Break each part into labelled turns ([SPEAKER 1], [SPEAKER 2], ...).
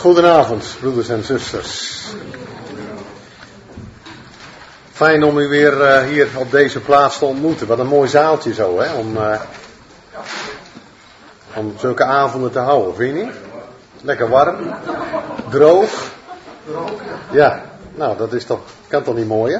[SPEAKER 1] Goedenavond, broeders en zusters. Fijn om u weer hier op deze plaats te ontmoeten. Wat een mooi zaaltje zo, hè? Om zulke avonden te houden, vind je niet? Lekker warm, droog. Ja, nou dat is toch, kan toch niet mooi, hè?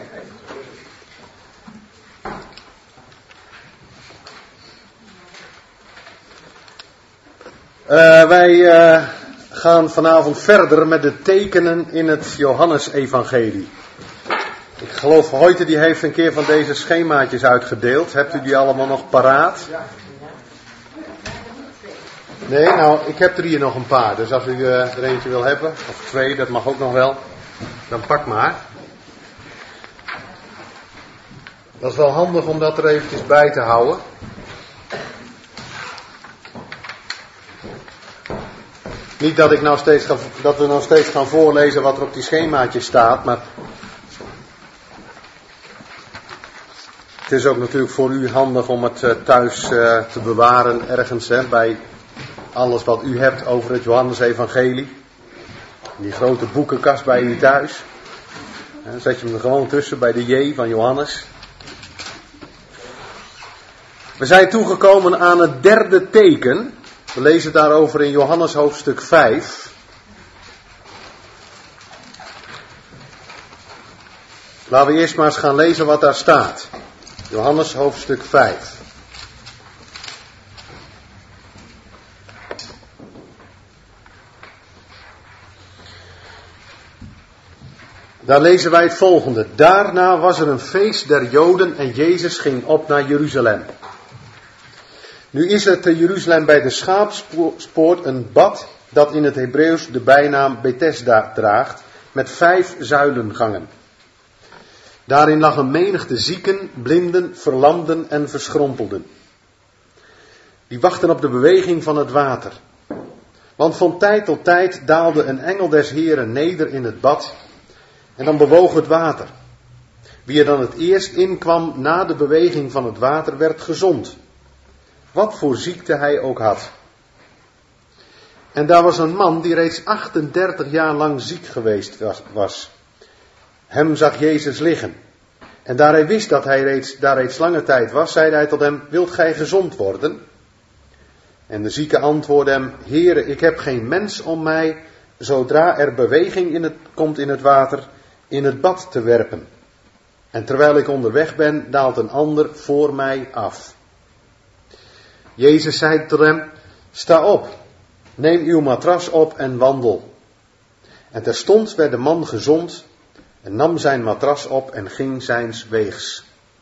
[SPEAKER 1] Wij gaan vanavond verder met de tekenen in het Johannesevangelie. Ik geloof Hoyte die heeft een keer van deze schemaatjes uitgedeeld. Hebt u die allemaal nog paraat? Nee, nou ik heb er hier nog een paar. Dus als u er eentje wil hebben, of twee, dat mag ook nog wel, dan pak maar. Dat is wel handig om dat er eventjes bij te houden. Niet dat we nou steeds gaan voorlezen wat er op die schemaatjes staat, maar het is ook natuurlijk voor u handig om het thuis te bewaren ergens, hè, bij alles wat u hebt over het Johannesevangelie. Die grote boekenkast bij u thuis. Dan zet je hem er gewoon tussen bij de J van Johannes. We zijn toegekomen aan het derde teken. We lezen daarover in Johannes hoofdstuk 5. Laten we eerst maar eens gaan lezen wat daar staat. Johannes hoofdstuk 5. Daar lezen wij het volgende. Daarna was er een feest der Joden en Jezus ging op naar Jeruzalem. Nu is er te Jeruzalem bij de Schaapspoort een bad dat in het Hebreeuws de bijnaam Bethesda draagt, met 5 zuilengangen. Daarin lag een menigte zieken, blinden, verlamden en verschrompelden. Die wachten op de beweging van het water. Want van tijd tot tijd daalde een engel des Heren neder in het bad en dan bewoog het water. Wie er dan het eerst inkwam na de beweging van het water werd gezond. Wat voor ziekte hij ook had. En daar was een man die reeds 38 jaar lang ziek geweest was. Hem zag Jezus liggen. En daar hij wist dat hij daar reeds lange tijd was, zeide hij tot hem, wilt gij gezond worden? En de zieke antwoordde hem, Heere, ik heb geen mens om mij, zodra er beweging komt in het water, in het bad te werpen. En terwijl ik onderweg ben, daalt een ander voor mij af. Jezus zei tot hem, sta op, neem uw matras op en wandel. En terstond werd de man gezond en nam zijn matras op en ging zijns weegs.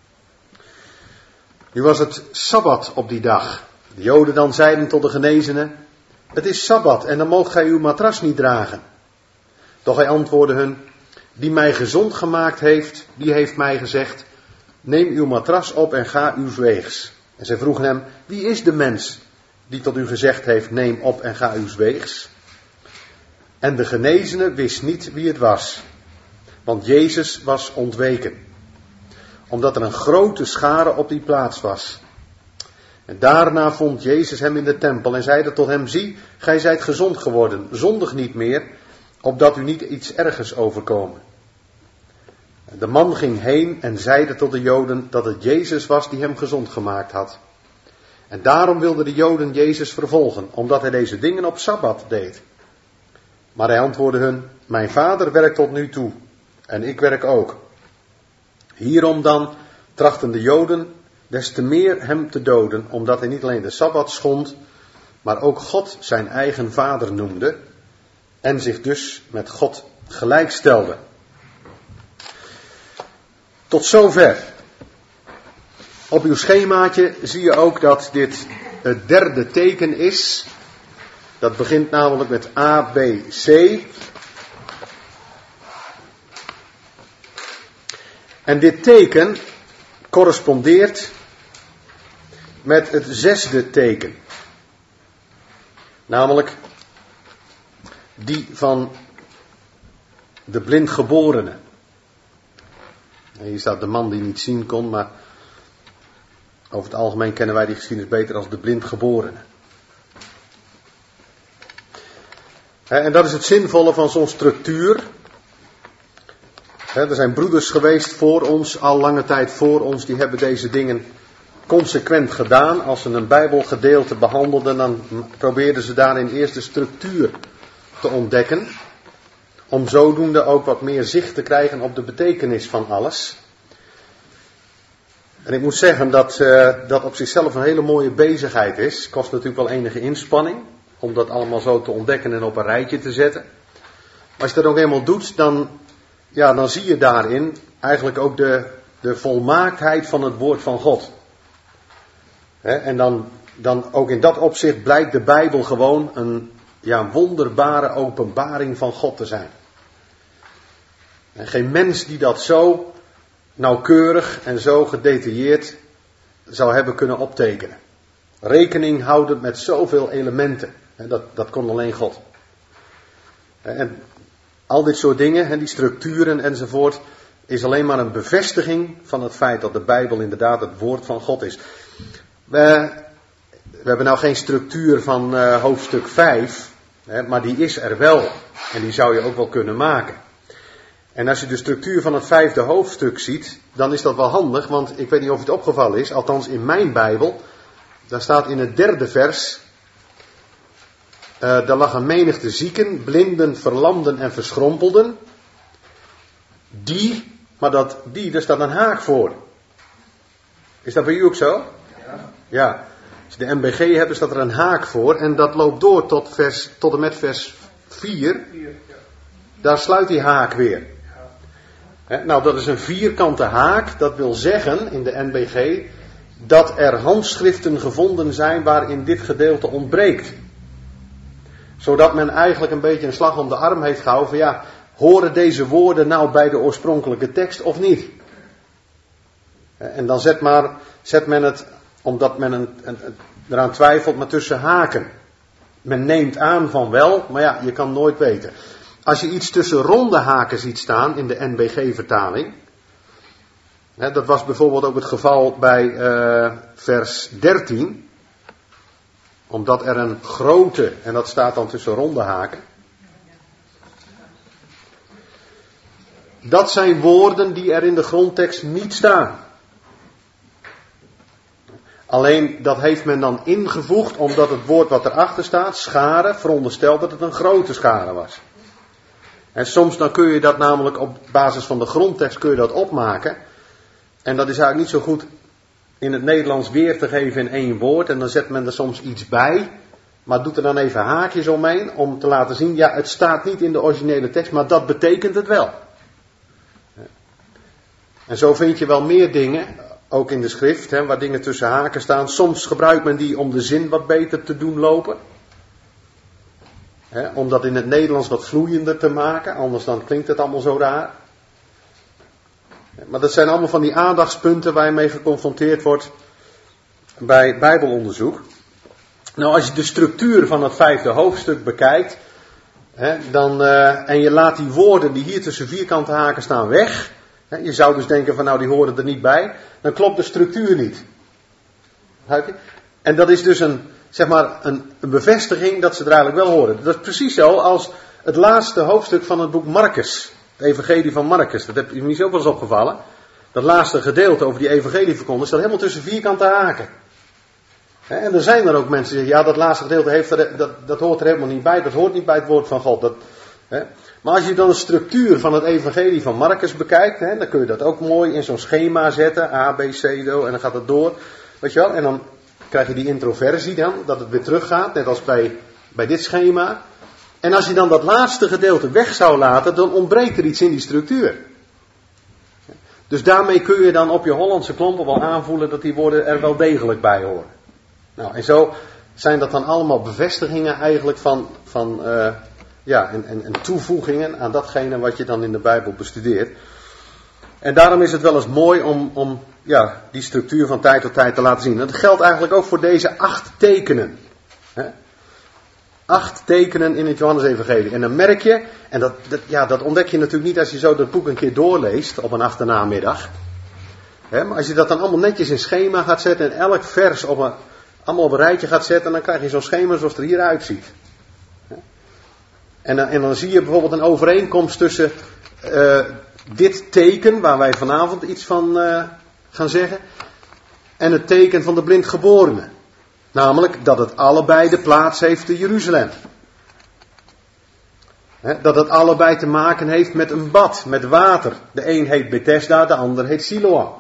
[SPEAKER 1] Nu was het Sabbat op die dag. De Joden dan zeiden tot de genezenen, het is Sabbat en dan moogt gij uw matras niet dragen. Doch hij antwoordde hun, die mij gezond gemaakt heeft, die heeft mij gezegd, neem uw matras op en ga uws weegs. En zij vroegen hem, wie is de mens die tot u gezegd heeft, neem op en ga uws weegs? En de genezene wist niet wie het was, want Jezus was ontweken, omdat er een grote schare op die plaats was. En daarna vond Jezus hem in de tempel en zeide tot hem, zie, gij zijt gezond geworden, zondig niet meer, opdat u niet iets ergers overkomen. De man ging heen en zeide tot de Joden dat het Jezus was die hem gezond gemaakt had. En daarom wilden de Joden Jezus vervolgen, omdat hij deze dingen op Sabbat deed. Maar hij antwoordde hun, mijn vader werkt tot nu toe, en ik werk ook. Hierom dan trachten de Joden des te meer hem te doden, omdat hij niet alleen de Sabbat schond, maar ook God zijn eigen vader noemde, en zich dus met God gelijkstelde. Tot zover. Op uw schemaatje zie je ook dat dit het derde teken is. Dat begint namelijk met A, B, C. En dit teken correspondeert met het zesde teken. Namelijk die van de blindgeborene. Hier staat de man die niet zien kon, maar over het algemeen kennen wij die geschiedenis beter als de blindgeborene. En dat is het zinvolle van zo'n structuur. Er zijn broeders geweest voor ons, al lange tijd voor ons, die hebben deze dingen consequent gedaan. Als ze een Bijbelgedeelte behandelden, dan probeerden ze daarin eerst de structuur te ontdekken. Om zodoende ook wat meer zicht te krijgen op de betekenis van alles. En ik moet zeggen dat dat op zichzelf een hele mooie bezigheid is. Kost natuurlijk wel enige inspanning om dat allemaal zo te ontdekken en op een rijtje te zetten. Maar als je dat ook eenmaal doet, dan zie je daarin eigenlijk ook de volmaaktheid van het woord van God. En dan ook in dat opzicht blijkt de Bijbel gewoon een wonderbare openbaring van God te zijn. En geen mens die dat zo nauwkeurig en zo gedetailleerd zou hebben kunnen optekenen. Rekening houden met zoveel elementen. Dat kon alleen God. En al dit soort dingen, die structuren enzovoort, is alleen maar een bevestiging van het feit dat de Bijbel inderdaad het woord van God is. We hebben nou geen structuur van hoofdstuk 5, maar die is er wel. En die zou je ook wel kunnen maken. En als je de structuur van het 5e hoofdstuk ziet, dan is dat wel handig, want ik weet niet of het opgevallen is, althans in mijn Bijbel, daar staat in het 3e vers, daar lag een menigte zieken, blinden, verlamden en verschrompelden. Daar staat een haak voor. Is dat bij u ook zo? Ja. Als je de MBG hebt, staat er een haak voor en dat loopt door tot en met vers 4. Daar sluit die haak weer. Nou, dat is een vierkante haak. Dat wil zeggen, in de NBG, dat er handschriften gevonden zijn waarin dit gedeelte ontbreekt. Zodat men eigenlijk een beetje een slag om de arm heeft gehouden van horen deze woorden nou bij de oorspronkelijke tekst of niet? En dan zet men het, omdat men eraan twijfelt, maar tussen haken. Men neemt aan van wel, maar je kan nooit weten. Als je iets tussen ronde haken ziet staan in de NBG-vertaling. Dat was bijvoorbeeld ook het geval bij vers 13. Omdat er een grote, en dat staat dan tussen ronde haken. Dat zijn woorden die er in de grondtekst niet staan. Alleen dat heeft men dan ingevoegd omdat het woord wat erachter staat, schare, veronderstelt dat het een grote schare was. En soms dan kun je dat namelijk op basis van de grondtekst kun je dat opmaken. En dat is eigenlijk niet zo goed in het Nederlands weer te geven in één woord. En dan zet men er soms iets bij. Maar doet er dan even haakjes omheen om te laten zien. Ja, het staat niet in de originele tekst, maar dat betekent het wel. En zo vind je wel meer dingen, ook in de schrift, waar dingen tussen haken staan. Soms gebruikt men die om de zin wat beter te doen lopen. Om dat in het Nederlands wat vloeiender te maken, anders dan klinkt het allemaal zo raar. Maar dat zijn allemaal van die aandachtspunten waar je mee geconfronteerd wordt bij Bijbelonderzoek. Nou, als je de structuur van het 5e hoofdstuk bekijkt, en je laat die woorden die hier tussen vierkante haken staan weg. Je zou dus denken van die horen er niet bij. Dan klopt de structuur niet. Begrijp je? En dat is dus een bevestiging dat ze er eigenlijk wel horen. Dat is precies zo als het laatste hoofdstuk van het boek Marcus. Het evangelie van Marcus. Dat heb je niet zo wel eens opgevallen. Dat laatste gedeelte over die evangelieverkondiging staat helemaal tussen vierkante haken. En er zijn er ook mensen die zeggen, dat laatste gedeelte dat hoort er helemaal niet bij. Dat hoort niet bij het woord van God. Maar als je dan de structuur van het evangelie van Marcus bekijkt, dan kun je dat ook mooi in zo'n schema zetten. A, B, C, D, en dan gaat het door. Weet je wel? En dan krijg je die introversie dan, dat het weer teruggaat, net als bij dit schema. En als je dan dat laatste gedeelte weg zou laten, dan ontbreekt er iets in die structuur. Dus daarmee kun je dan op je Hollandse klompen wel aanvoelen dat die woorden er wel degelijk bij horen. Nou, en zo zijn dat dan allemaal bevestigingen eigenlijk en toevoegingen aan datgene wat je dan in de Bijbel bestudeert. En daarom is het wel eens mooi om die structuur van tijd tot tijd te laten zien. Dat geldt eigenlijk ook voor deze 8 tekenen. 8 tekenen in het Johannesevangelie. En dan merk je, en dat ontdek je natuurlijk niet als je zo dat boek een keer doorleest op een achternamiddag. Maar als je dat dan allemaal netjes in schema gaat zetten en elk vers allemaal op een rijtje gaat zetten, dan krijg je zo'n schema zoals het er hier uitziet. En dan zie je bijvoorbeeld een overeenkomst tussen dit teken, waar wij vanavond iets van gaan zeggen, en het teken van de blindgeborene. Namelijk dat het allebei de plaats heeft in Jeruzalem. Dat het allebei te maken heeft met een bad, met water. De een heet Bethesda, de ander heet Siloam.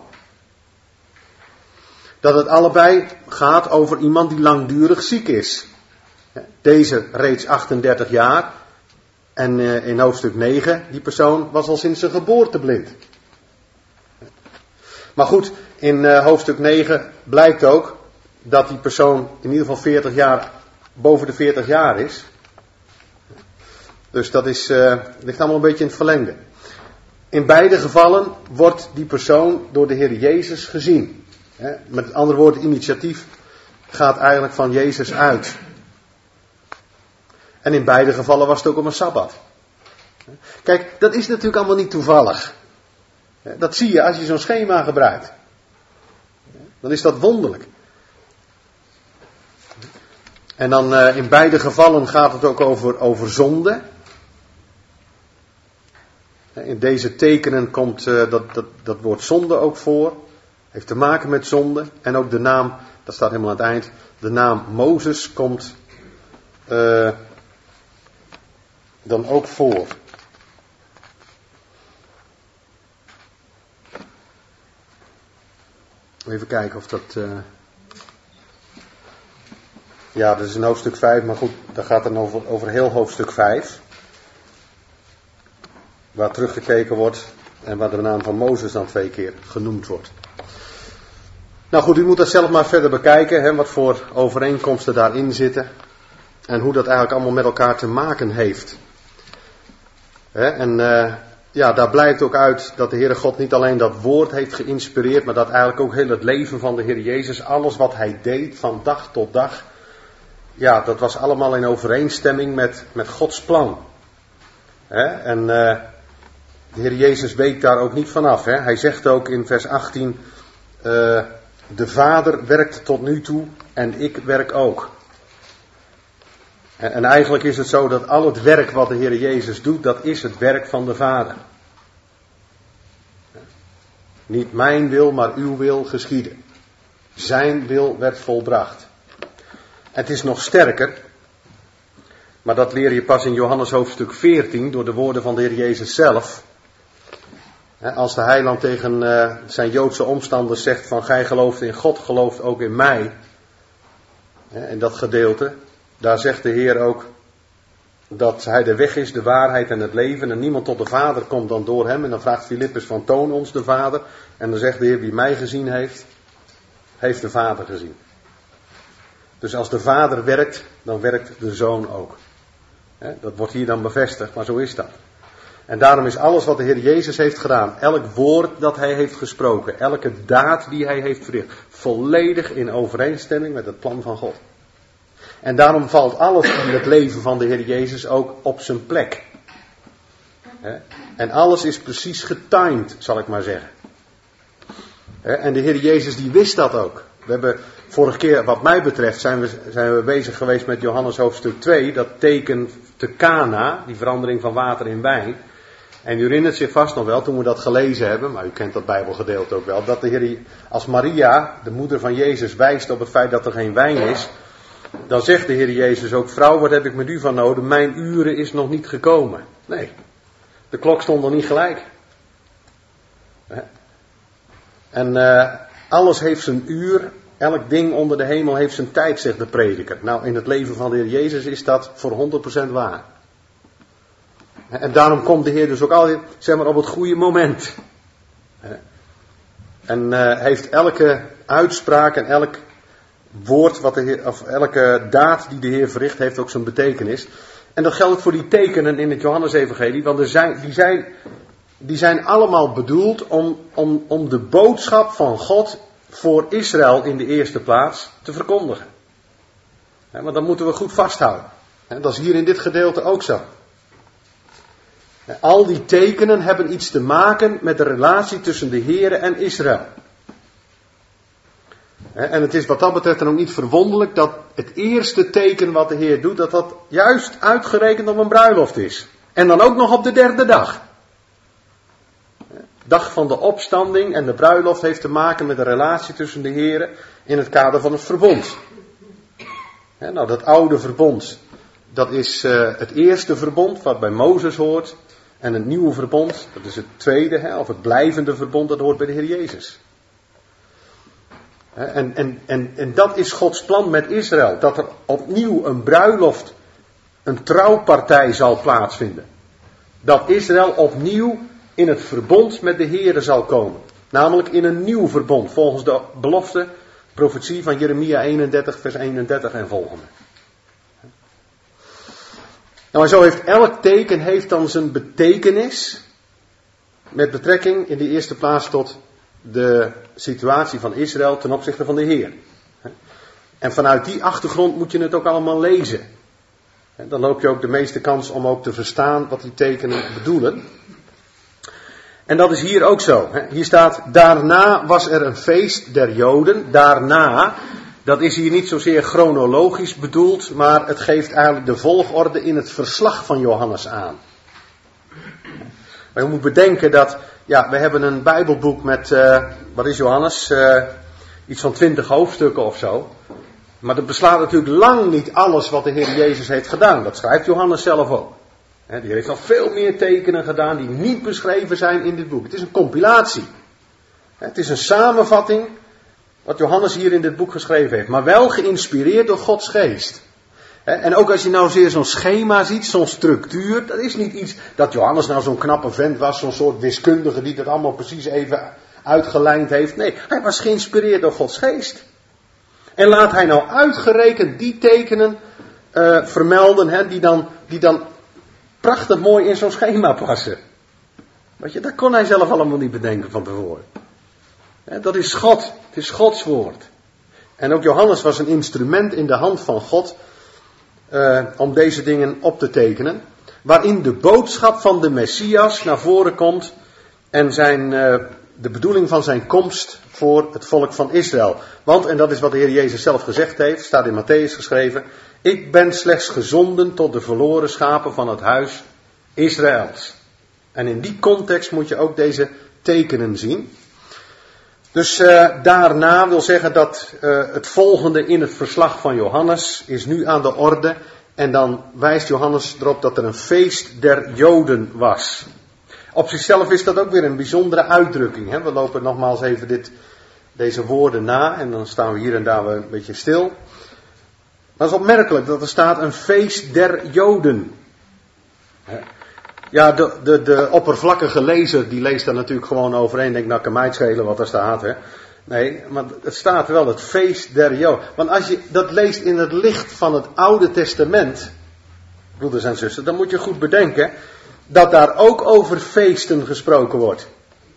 [SPEAKER 1] Dat het allebei gaat over iemand die langdurig ziek is. Deze reeds 38 jaar. En in hoofdstuk 9, die persoon was al sinds zijn geboorte blind. Maar goed, in hoofdstuk 9 blijkt ook dat die persoon in ieder geval 40 jaar, boven de 40 jaar is. Dus dat ligt allemaal een beetje in het verlengde. In beide gevallen wordt die persoon door de Heer Jezus gezien. Met andere woorden, het initiatief gaat eigenlijk van Jezus uit. En in beide gevallen was het ook op een Sabbat. Kijk, dat is natuurlijk allemaal niet toevallig. Dat zie je als je zo'n schema gebruikt. Dan is dat wonderlijk. En dan in beide gevallen gaat het ook over zonde. In deze tekenen komt dat woord zonde ook voor. Heeft te maken met zonde. En ook de naam, dat staat helemaal aan het eind. De naam Mozes komt dan ook voor. Even kijken of dat... Ja, dat is in hoofdstuk 5, maar goed, dat gaat dan over heel hoofdstuk 5. Waar teruggekeken wordt en waar de naam van Mozes dan 2 keer genoemd wordt. Nou goed, u moet dat zelf maar verder bekijken, wat voor overeenkomsten daarin zitten. En hoe dat eigenlijk allemaal met elkaar te maken heeft. En daar blijkt ook uit dat de Heere God niet alleen dat woord heeft geïnspireerd, maar dat eigenlijk ook heel het leven van de Heer Jezus, alles wat hij deed van dag tot dag, ja, dat was allemaal in overeenstemming met Gods plan. En de Heer Jezus week daar ook niet vanaf. Hij zegt ook in vers 18, de Vader werkt tot nu toe en ik werk ook. En eigenlijk is het zo dat al het werk wat de Heer Jezus doet, dat is het werk van de Vader. Niet mijn wil, maar uw wil geschieden. Zijn wil werd volbracht. Het is nog sterker, maar dat leer je pas in Johannes hoofdstuk 14 door de woorden van de Heer Jezus zelf. Als de heiland tegen zijn Joodse omstanders zegt van gij gelooft in God, gelooft ook in mij. In dat gedeelte, daar zegt de Heer ook dat hij de weg is, de waarheid en het leven. En niemand tot de Vader komt dan door hem. En dan vraagt Filippus van toon ons de Vader. En dan zegt de Heer wie mij gezien heeft, heeft de Vader gezien. Dus als de Vader werkt, dan werkt de Zoon ook. Dat wordt hier dan bevestigd, maar zo is dat. En daarom is alles wat de Heer Jezus heeft gedaan, elk woord dat hij heeft gesproken, elke daad die hij heeft verricht, volledig in overeenstemming met het plan van God. En daarom valt alles in het leven van de Heer Jezus ook op zijn plek. En alles is precies getimed, zal ik maar zeggen. En de Heer Jezus die wist dat ook. We hebben vorige keer, wat mij betreft, zijn we bezig geweest met Johannes hoofdstuk 2, dat teken te Cana, die verandering van water in wijn. En u herinnert zich vast nog wel, toen we dat gelezen hebben, maar u kent dat Bijbelgedeelte ook wel, dat de Heer, als Maria, de moeder van Jezus, wijst op het feit dat er geen wijn is, dan zegt de Heer Jezus ook, vrouw, wat heb ik met u van nodig? Mijn uren is nog niet gekomen. Nee, de klok stond nog niet gelijk. En alles heeft zijn uur, elk ding onder de hemel heeft zijn tijd, zegt de prediker. Nou, in het leven van de Heer Jezus is dat voor 100% waar. En daarom komt de Heer dus ook altijd, zeg maar, op het goede moment. En heeft elke uitspraak en elk woord wat de Heer, of elke daad die de Heer verricht, heeft ook zijn betekenis. En dat geldt voor die tekenen in het Johannesevangelie, want die zijn allemaal bedoeld om de boodschap van God voor Israël in de eerste plaats te verkondigen. Want dat moeten we goed vasthouden. Dat is hier in dit gedeelte ook zo. Al die tekenen hebben iets te maken met de relatie tussen de Heere en Israël. En het is wat dat betreft dan ook niet verwonderlijk dat het eerste teken wat de Heer doet, dat juist uitgerekend op een bruiloft is. En dan ook nog op de derde dag. Dag van de opstanding en de bruiloft heeft te maken met de relatie tussen de Heer in het kader van het verbond. Nou, dat oude verbond, dat is het eerste verbond wat bij Mozes hoort. En het nieuwe verbond, dat is het tweede, of het blijvende verbond, dat hoort bij de Heer Jezus. En dat is Gods plan met Israël. Dat er opnieuw een bruiloft, een trouwpartij zal plaatsvinden. Dat Israël opnieuw in het verbond met de Heere zal komen. Namelijk in een nieuw verbond, volgens de belofte, profetie van Jeremia 31, vers 31 en volgende. Nou, en zo heeft elk teken heeft dan zijn betekenis. Met betrekking in de eerste plaats tot de situatie van Israël ten opzichte van de Heer. En vanuit die achtergrond moet je het ook allemaal lezen. Dan loop je ook de meeste kans om ook te verstaan wat die tekenen bedoelen. En dat is hier ook zo. Hier staat, daarna was er een feest der Joden. Daarna, dat is hier niet zozeer chronologisch bedoeld, maar het geeft eigenlijk de volgorde in het verslag van Johannes aan. Maar je moet bedenken dat, we hebben een Bijbelboek met, wat is Johannes? Iets van 20 hoofdstukken of zo. Maar dat beslaat natuurlijk lang niet alles wat de Heer Jezus heeft gedaan. Dat schrijft Johannes zelf ook. Die heeft al veel meer tekenen gedaan die niet beschreven zijn in dit boek. Het is een compilatie. Het is een samenvatting wat Johannes hier in dit boek geschreven heeft. Maar wel geïnspireerd door Gods geest. En ook als je nou zeer zo'n schema ziet, zo'n structuur. Dat is niet iets dat Johannes nou zo'n knappe vent was. Zo'n soort wiskundige die dat allemaal precies even uitgelijnd heeft. Nee, hij was geïnspireerd door Gods geest. En laat hij nou uitgerekend die tekenen vermelden die dan prachtig mooi in zo'n schema passen. Weet je, dat kon hij zelf allemaal niet bedenken van tevoren. Dat is God. Het is Gods woord. En ook Johannes was een instrument in de hand van God om deze dingen op te tekenen. Waarin de boodschap van de Messias naar voren komt en de bedoeling van zijn komst voor het volk van Israël. Want, en dat is wat de Heer Jezus zelf gezegd heeft, staat in Matthäus geschreven, ik ben slechts gezonden tot de verloren schapen van het huis Israëls. En in die context moet je ook deze tekenen zien. Dus daarna wil zeggen dat het volgende in het verslag van Johannes is nu aan de orde. En dan wijst Johannes erop dat er een feest der Joden was. Op zichzelf is dat ook weer een bijzondere uitdrukking. Hè? We lopen nogmaals even deze woorden na en dan staan we hier en daar weer een beetje stil. Maar het is opmerkelijk dat er staat een feest der Joden. Ja, de oppervlakkige lezer die leest daar natuurlijk gewoon overheen. Denkt, nou kan mij het schelen wat er staat. Hè? Nee, maar het staat wel het feest der Joden. Want als je dat leest in het licht van het Oude Testament, broeders en zusters, dan moet je goed bedenken dat daar ook over feesten gesproken wordt.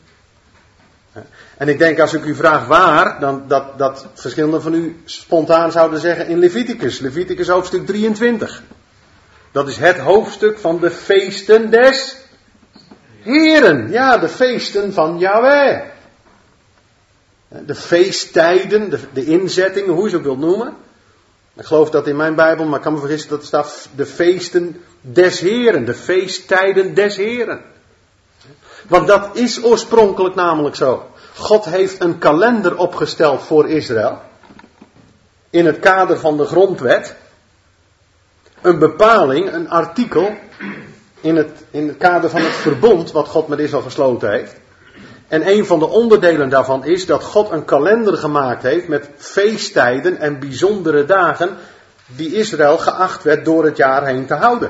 [SPEAKER 1] En ik denk als ik u vraag waar, dan dat verschillende van u spontaan zouden zeggen in Leviticus hoofdstuk 23. Dat is het hoofdstuk van de feesten des Heren. Ja, de feesten van Yahweh. De feesttijden, de inzettingen, hoe je ze ook wilt noemen. Ik geloof dat in mijn Bijbel, maar ik kan me vergissen dat er staat de feesten des Heren. De feesttijden des Heren. Want dat is oorspronkelijk namelijk zo. God heeft een kalender opgesteld voor Israël. In het kader van de grondwet. Een bepaling, een artikel. In het kader van het verbond wat God met Israël gesloten heeft. En een van de onderdelen daarvan is dat God een kalender gemaakt heeft met feesttijden en bijzondere dagen die Israël geacht werd door het jaar heen te houden.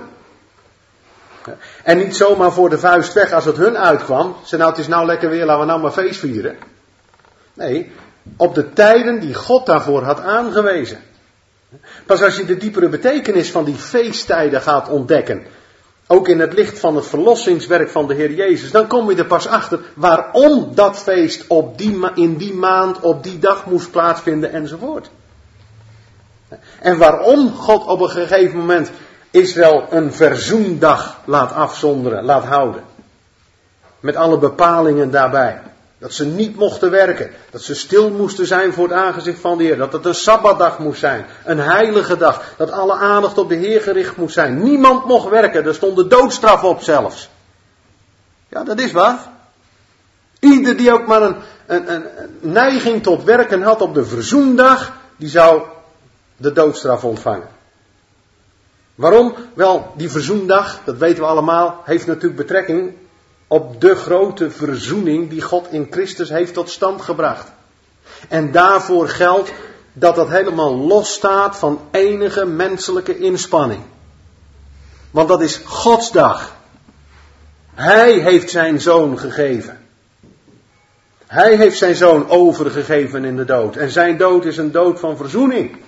[SPEAKER 1] En niet zomaar voor de vuist weg als het hun uitkwam. Ze nou, het is nou lekker weer, laten we nou maar feest vieren. Nee, op de tijden die God daarvoor had aangewezen. Pas als je de diepere betekenis van die feesttijden gaat ontdekken, ook in het licht van het verlossingswerk van de Heer Jezus, dan kom je er pas achter waarom dat feest in die maand, op die dag moest plaatsvinden enzovoort. En waarom God op een gegeven moment Israël een verzoendag laat afzonderen, laat houden. Met alle bepalingen daarbij. Dat ze niet mochten werken. Dat ze stil moesten zijn voor het aangezicht van de Heer. Dat het een Sabbatdag moest zijn. Een heilige dag. Dat alle aandacht op de Heer gericht moest zijn. Niemand mocht werken. Er stond de doodstraf op zelfs. Ja, dat is waar. Ieder die ook maar een neiging tot werken had op de verzoendag, die zou de doodstraf ontvangen. Waarom? Wel, die verzoendag, dat weten we allemaal, heeft natuurlijk betrekking op de grote verzoening die God in Christus heeft tot stand gebracht. En daarvoor geldt dat dat helemaal los staat van enige menselijke inspanning. Want dat is Gods dag. Hij heeft zijn zoon gegeven. Hij heeft zijn zoon overgegeven in de dood. En zijn dood is een dood van verzoening.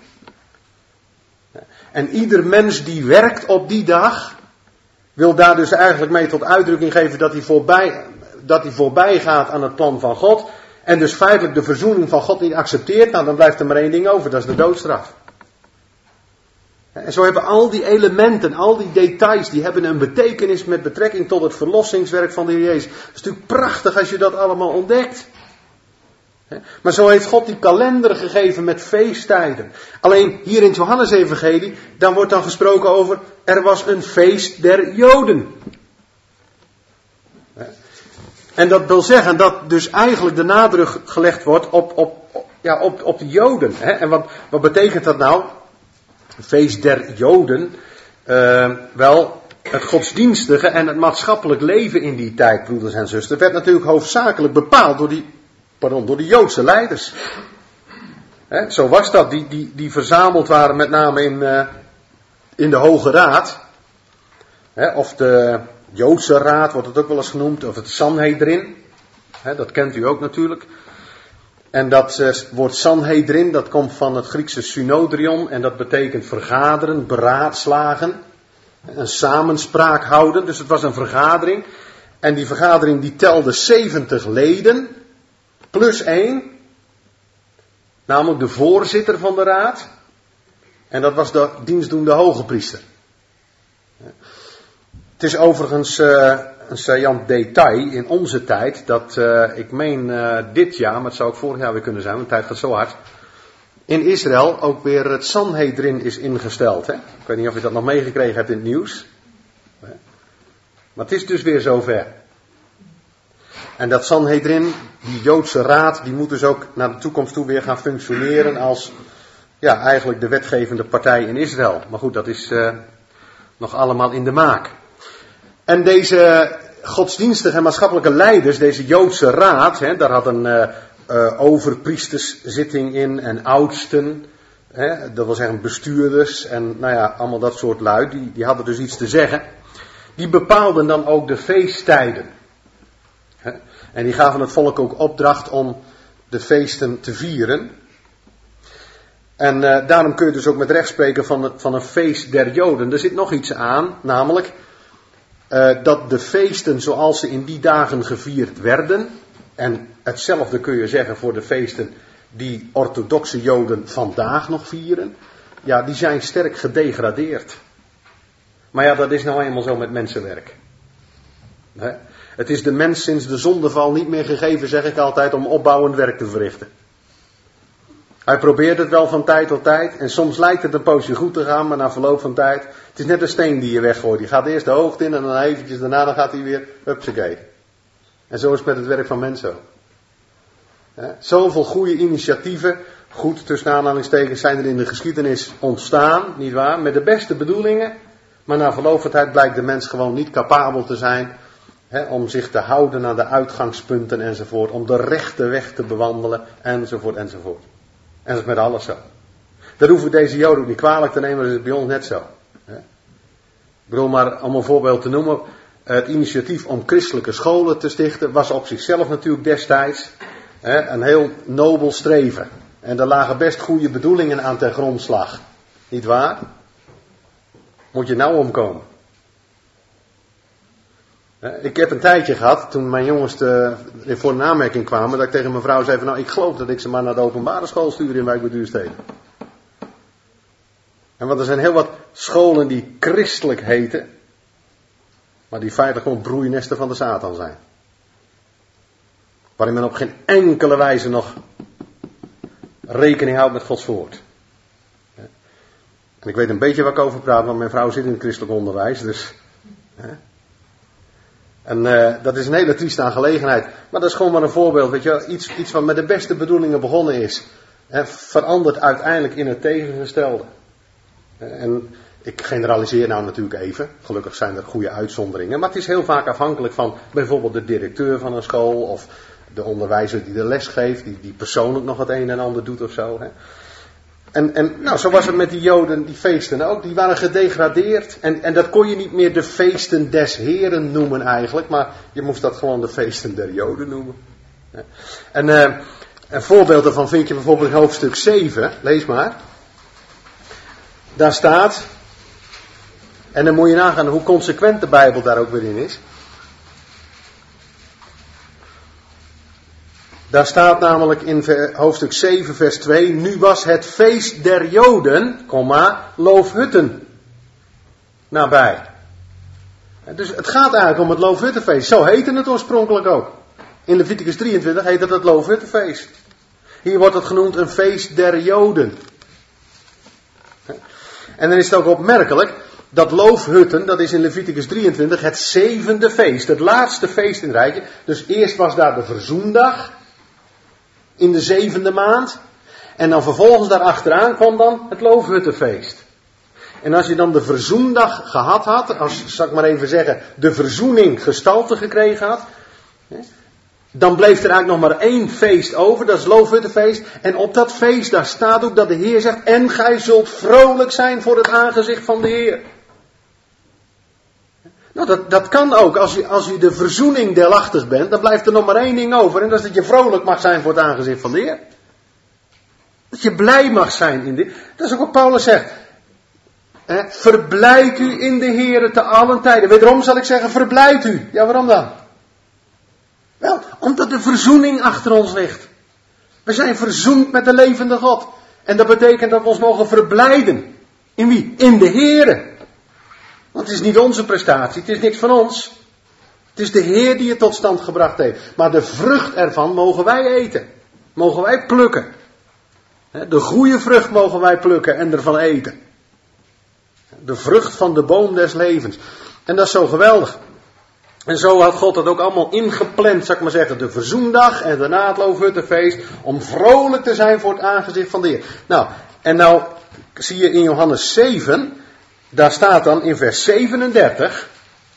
[SPEAKER 1] En ieder mens die werkt op die dag, wil daar dus eigenlijk mee tot uitdrukking geven dat hij voorbij gaat aan het plan van God. En dus feitelijk de verzoening van God niet accepteert. Nou, dan blijft er maar één ding over, dat is de doodstraf. En zo hebben al die elementen, al die details, die hebben een betekenis met betrekking tot het verlossingswerk van de Heer Jezus. Het is natuurlijk prachtig als je dat allemaal ontdekt. Maar zo heeft God die kalender gegeven met feesttijden. Alleen hier in het Johannesevangelie, dan wordt dan gesproken over, er was een feest der Joden. En dat wil zeggen dat dus eigenlijk de nadruk gelegd wordt op de Joden. En wat betekent dat nou? Feest der Joden, wel, het godsdienstige en het maatschappelijk leven in die tijd, broeders en zusters, werd natuurlijk hoofdzakelijk bepaald door die Joodse leiders. Zo was dat, die verzameld waren met name in de Hoge Raad. Of de Joodse Raad wordt het ook wel eens genoemd, of het Sanhedrin. Dat kent u ook natuurlijk. En dat woord Sanhedrin, dat komt van het Griekse synodrion en dat betekent vergaderen, beraadslagen, een samenspraak houden. Dus het was een vergadering en die vergadering die telde 70 leden plus 1, namelijk de voorzitter van de raad en dat was de dienstdoende hoge priester. Het is overigens een saillant detail in onze tijd, dat ik meen dit jaar, maar het zou ook vorig jaar weer kunnen zijn, want de tijd gaat zo hard, in Israël ook weer het Sanhedrin is ingesteld. Hè? Ik weet niet of je dat nog meegekregen hebt in het nieuws. Maar het is dus weer zover. En dat Sanhedrin, die Joodse raad, die moet dus ook naar de toekomst toe weer gaan functioneren als eigenlijk de wetgevende partij in Israël. Maar goed, dat is nog allemaal in de maak. En deze godsdienstige en maatschappelijke leiders, deze Joodse raad, daar hadden overpriesterszitting in en oudsten, dat wil zeggen bestuurders en allemaal dat soort lui, die hadden dus iets te zeggen. Die bepaalden dan ook de feesttijden. En die gaven het volk ook opdracht om de feesten te vieren. En daarom kun je dus ook met recht spreken van een feest der Joden. Er zit nog iets aan, namelijk dat de feesten zoals ze in die dagen gevierd werden, en hetzelfde kun je zeggen voor de feesten die orthodoxe Joden vandaag nog vieren, die zijn sterk gedegradeerd. Maar dat is nou eenmaal zo met mensenwerk. Het is de mens sinds de zondeval niet meer gegeven, zeg ik altijd, om opbouwend werk te verrichten. Hij probeert het wel van tijd tot tijd en soms lijkt het een poosje goed te gaan, maar na verloop van tijd, het is net een steen die je weggooit. Die gaat eerst de hoogte in en dan eventjes daarna dan gaat hij weer, hupsakee. En zo is het met het werk van mensen ook. Zoveel goede initiatieven, goed tussen aanhalingstekens, zijn er in de geschiedenis ontstaan, nietwaar, met de beste bedoelingen. Maar na verloop van tijd blijkt de mens gewoon niet capabel te zijn om zich te houden aan de uitgangspunten enzovoort, om de rechte weg te bewandelen enzovoort enzovoort. En dat is met alles zo. Dat hoeven we deze Joden ook niet kwalijk te nemen, dat is bij ons net zo. Ik bedoel maar, om een voorbeeld te noemen, het initiatief om christelijke scholen te stichten was op zichzelf natuurlijk destijds een heel nobel streven. En daar lagen best goede bedoelingen aan ten grondslag. Niet waar? Moet je nou omkomen. Ik heb een tijdje gehad, toen mijn jongens voor een aanmerking kwamen, dat ik tegen mijn vrouw zei van ik geloof dat ik ze maar naar de openbare school stuur in Wijk bij Duurstede. Want er zijn heel wat scholen die christelijk heten, maar die feitelijk gewoon broeinesten van de Satan zijn. Waarin men op geen enkele wijze nog rekening houdt met Gods woord. En ik weet een beetje waar ik over praat, want mijn vrouw zit in het christelijk onderwijs. Dus, en dat is een hele trieste aangelegenheid. Maar dat is gewoon maar een voorbeeld. Weet je wel, iets wat met de beste bedoelingen begonnen is. Verandert uiteindelijk in het tegengestelde. En ik generaliseer nou natuurlijk even. Gelukkig zijn er goede uitzonderingen. Maar het is heel vaak afhankelijk van bijvoorbeeld de directeur van een school. Of de onderwijzer die de les geeft. Die persoonlijk nog het een en ander doet of zo. En nou, zo was het met die Joden, die feesten ook. Die waren gedegradeerd. En dat kon je niet meer de feesten des Heren noemen eigenlijk. Maar je moest dat gewoon de feesten der Joden noemen. En een voorbeeld daarvan vind je bijvoorbeeld in hoofdstuk 7. Lees maar. Daar staat. En dan moet je nagaan hoe consequent de Bijbel daar ook weer in is. Daar staat namelijk in hoofdstuk 7 vers 2. Nu was het feest der Joden, Loofhutten, nabij. Dus het gaat eigenlijk om het Loofhuttenfeest. Zo heette het oorspronkelijk ook. In Leviticus 23 heet het Loofhuttenfeest. Hier wordt het genoemd een feest der Joden. En dan is het ook opmerkelijk dat Loofhutten, dat is in Leviticus 23 het 7e feest. Het laatste feest in het rijtje. Dus eerst was daar de verzoendag. In de 7e maand. En dan vervolgens daarachteraan kwam dan het Loofhuttenfeest. En als je dan de verzoendag gehad had, als, zal ik maar even zeggen, de verzoening gestalte gekregen had, dan bleef er eigenlijk nog maar 1 feest over, dat is het Loofhuttenfeest. En op dat feest, daar staat ook dat de Heer zegt, en gij zult vrolijk zijn voor het aangezicht van de Heer. Nou, dat kan ook. Als je de verzoening deelachtig bent, dan blijft er nog maar 1 ding over. En dat is dat je vrolijk mag zijn voor het aangezicht van de Heer. Dat je blij mag zijn in dit. Dat is ook wat Paulus zegt. Verblijd u in de Heere te allen tijden. Wederom zal ik zeggen, verblijd u. Ja, waarom dan? Wel, omdat de verzoening achter ons ligt. We zijn verzoend met de levende God. En dat betekent dat we ons mogen verblijden. In wie? In de Heere. Want het is niet onze prestatie, het is niks van ons. Het is de Heer die het tot stand gebracht heeft. Maar de vrucht ervan mogen wij eten. Mogen wij plukken. De goede vrucht mogen wij plukken en ervan eten. De vrucht van de boom des levens. En dat is zo geweldig. En zo had God dat ook allemaal ingepland, zal ik maar zeggen. De verzoendag en daarna het Loofhuttenfeest. Om vrolijk te zijn voor het aangezicht van de Heer. Nou, en nou zie je in Johannes 7... Daar staat dan in vers 37.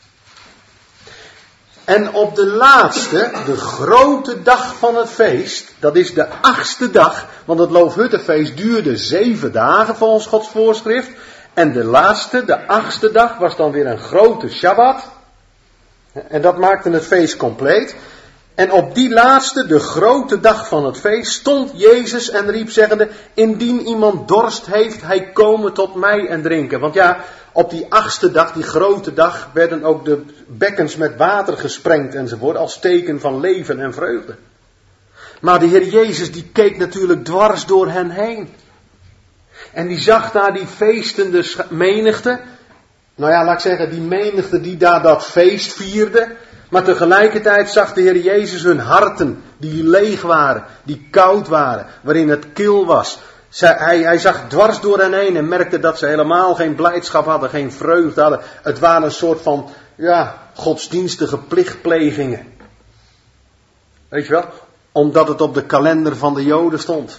[SPEAKER 1] En op de laatste, de grote dag van het feest. Dat is de 8e dag. Want het Loofhuttenfeest duurde 7 dagen volgens Gods voorschrift. En de laatste, de 8e dag, was dan weer een grote Shabbat. En dat maakte het feest compleet. En op die laatste, de grote dag van het feest, stond Jezus en riep zeggende, indien iemand dorst heeft, hij komen tot mij en drinken. Want ja, op die 8e dag, die grote dag, werden ook de bekkens met water gesprengd enzovoort, als teken van leven en vreugde. Maar de Heer Jezus, die keek natuurlijk dwars door hen heen. En die zag daar die feestende menigte. Nou ja, laat ik zeggen, die menigte die daar dat feest vierde. Maar tegelijkertijd zag de Heer Jezus hun harten, die leeg waren, die koud waren, waarin het kil was. Hij zag dwars door hen heen en merkte dat ze helemaal geen blijdschap hadden, geen vreugde hadden. Het waren een soort van, godsdienstige plichtplegingen. Weet je wel? Omdat het op de kalender van de Joden stond.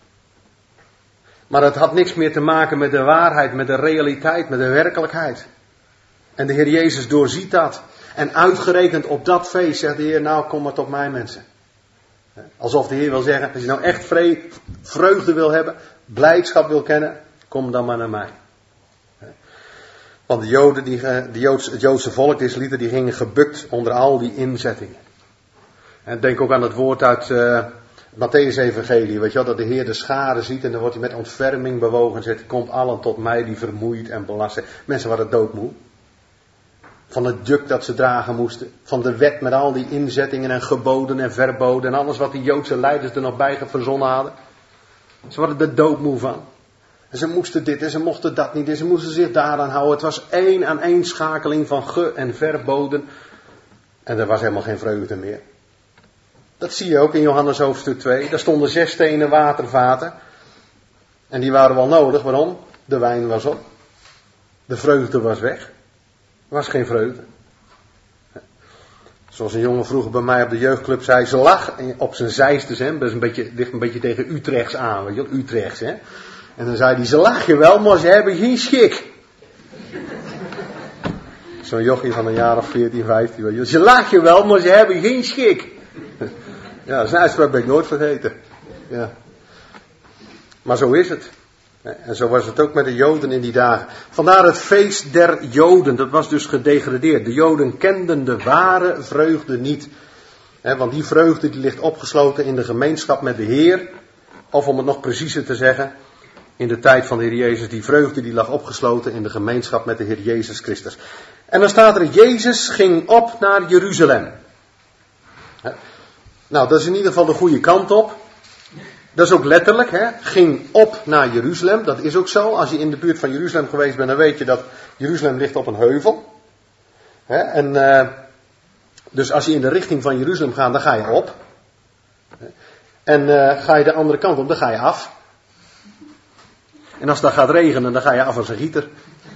[SPEAKER 1] Maar het had niks meer te maken met de waarheid, met de realiteit, met de werkelijkheid. En de Heer Jezus doorziet dat. En uitgerekend op dat feest zegt de Heer, nou kom maar tot mij mensen. Alsof de Heer wil zeggen, als je nou echt vreugde wil hebben, blijdschap wil kennen, kom dan maar naar mij. Want de Joden, het Joodse volk, de Israëlieten, die gingen gebukt onder al die inzettingen. En denk ook aan het woord uit Mattheüs Evangelie, weet je wel, dat de Heer de scharen ziet en dan wordt hij met ontferming bewogen en zegt, komt allen tot mij die vermoeid en belast zijn. Mensen waren doodmoe. Van het juk dat ze dragen moesten. Van de wet met al die inzettingen en geboden en verboden. En alles wat die Joodse leiders er nog bij verzonnen hadden. Ze waren er doodmoe van. En ze moesten dit en ze mochten dat niet. En ze moesten zich daaraan houden. Het was 1 aan 1 schakeling van ge- en verboden. En er was helemaal geen vreugde meer. Dat zie je ook in Johannes hoofdstuk 2. Daar stonden 6 stenen watervaten. En die waren wel nodig. Waarom? De wijn was op. De vreugde was weg. Er was geen vreugde. Zoals een jongen vroeger bij mij op de jeugdclub zei, ze lag op zijn zijstes, hè, dat ligt een beetje tegen Utrechts aan, weet je wel, Utrechts, hè. En dan zei hij, ze lachen wel, maar ze hebben geen schik. Zo'n jochie van een jaar of 14, 15, weet je wel. Ze lachen wel, maar ze hebben geen schik. Ja, dat is een uitspraak ben ik nooit vergeten. Ja. Maar zo is het. En zo was het ook met de Joden in die dagen. Vandaar het feest der Joden, dat was dus gedegradeerd. De Joden kenden de ware vreugde niet. Want die vreugde die ligt opgesloten in de gemeenschap met de Heer. Of om het nog preciezer te zeggen, in de tijd van de Heer Jezus, die vreugde die lag opgesloten in de gemeenschap met de Heer Jezus Christus. En dan staat er, Jezus ging op naar Jeruzalem. Nou, dat is in ieder geval de goede kant op. Dat is ook letterlijk, hè? Ging op naar Jeruzalem. Dat is ook zo. Als je in de buurt van Jeruzalem geweest bent, dan weet je dat Jeruzalem ligt op een heuvel. Hè? En dus als je in de richting van Jeruzalem gaat, dan ga je op. En ga je de andere kant op, dan ga je af. En als het dan gaat regenen, dan ga je af als een gieter.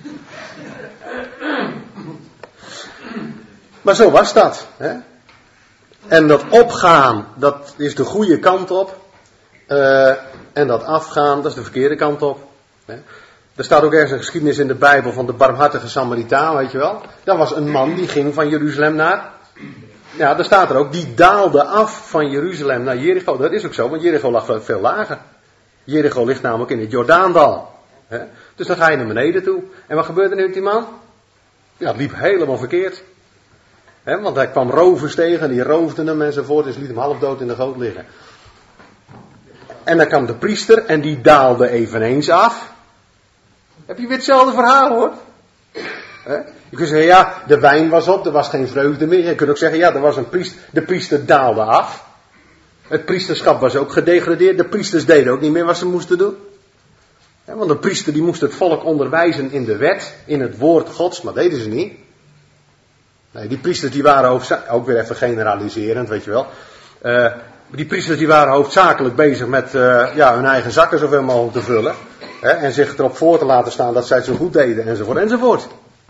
[SPEAKER 1] Maar zo was dat. Hè? En dat opgaan, dat is de goede kant op. En dat afgaan, dat is de verkeerde kant op. Er staat ook ergens een geschiedenis in de Bijbel van de barmhartige Samaritaan, weet je wel. Dat was een man die ging van Jeruzalem naar... Ja, daar staat er ook, die daalde af van Jeruzalem naar Jericho. Dat is ook zo, want Jericho lag veel lager. Jericho ligt namelijk in het Jordaandal. Dus dan ga je naar beneden toe. En wat gebeurde er met die man? Ja, het liep helemaal verkeerd. Want hij kwam rovers tegen, die roofden hem enzovoort. Dus liet hem half dood in de goot liggen. En dan kwam de priester en die daalde eveneens af. Heb je weer hetzelfde verhaal, hoor. Je kunt zeggen, ja, de wijn was op, er was geen vreugde meer. Je kunt ook zeggen, ja, er was een priester, de priester daalde af. Het priesterschap was ook gedegradeerd. De priesters deden ook niet meer wat ze moesten doen. Want een priester die moest het volk onderwijzen in de wet, in het woord Gods, maar deden ze niet. Nee, die priesters die waren ook weer even generaliserend, weet je wel. Die priesters die waren hoofdzakelijk bezig met hun eigen zakken zoveel mogelijk te vullen. En zich erop voor te laten staan dat zij het zo goed deden, enzovoort, enzovoort.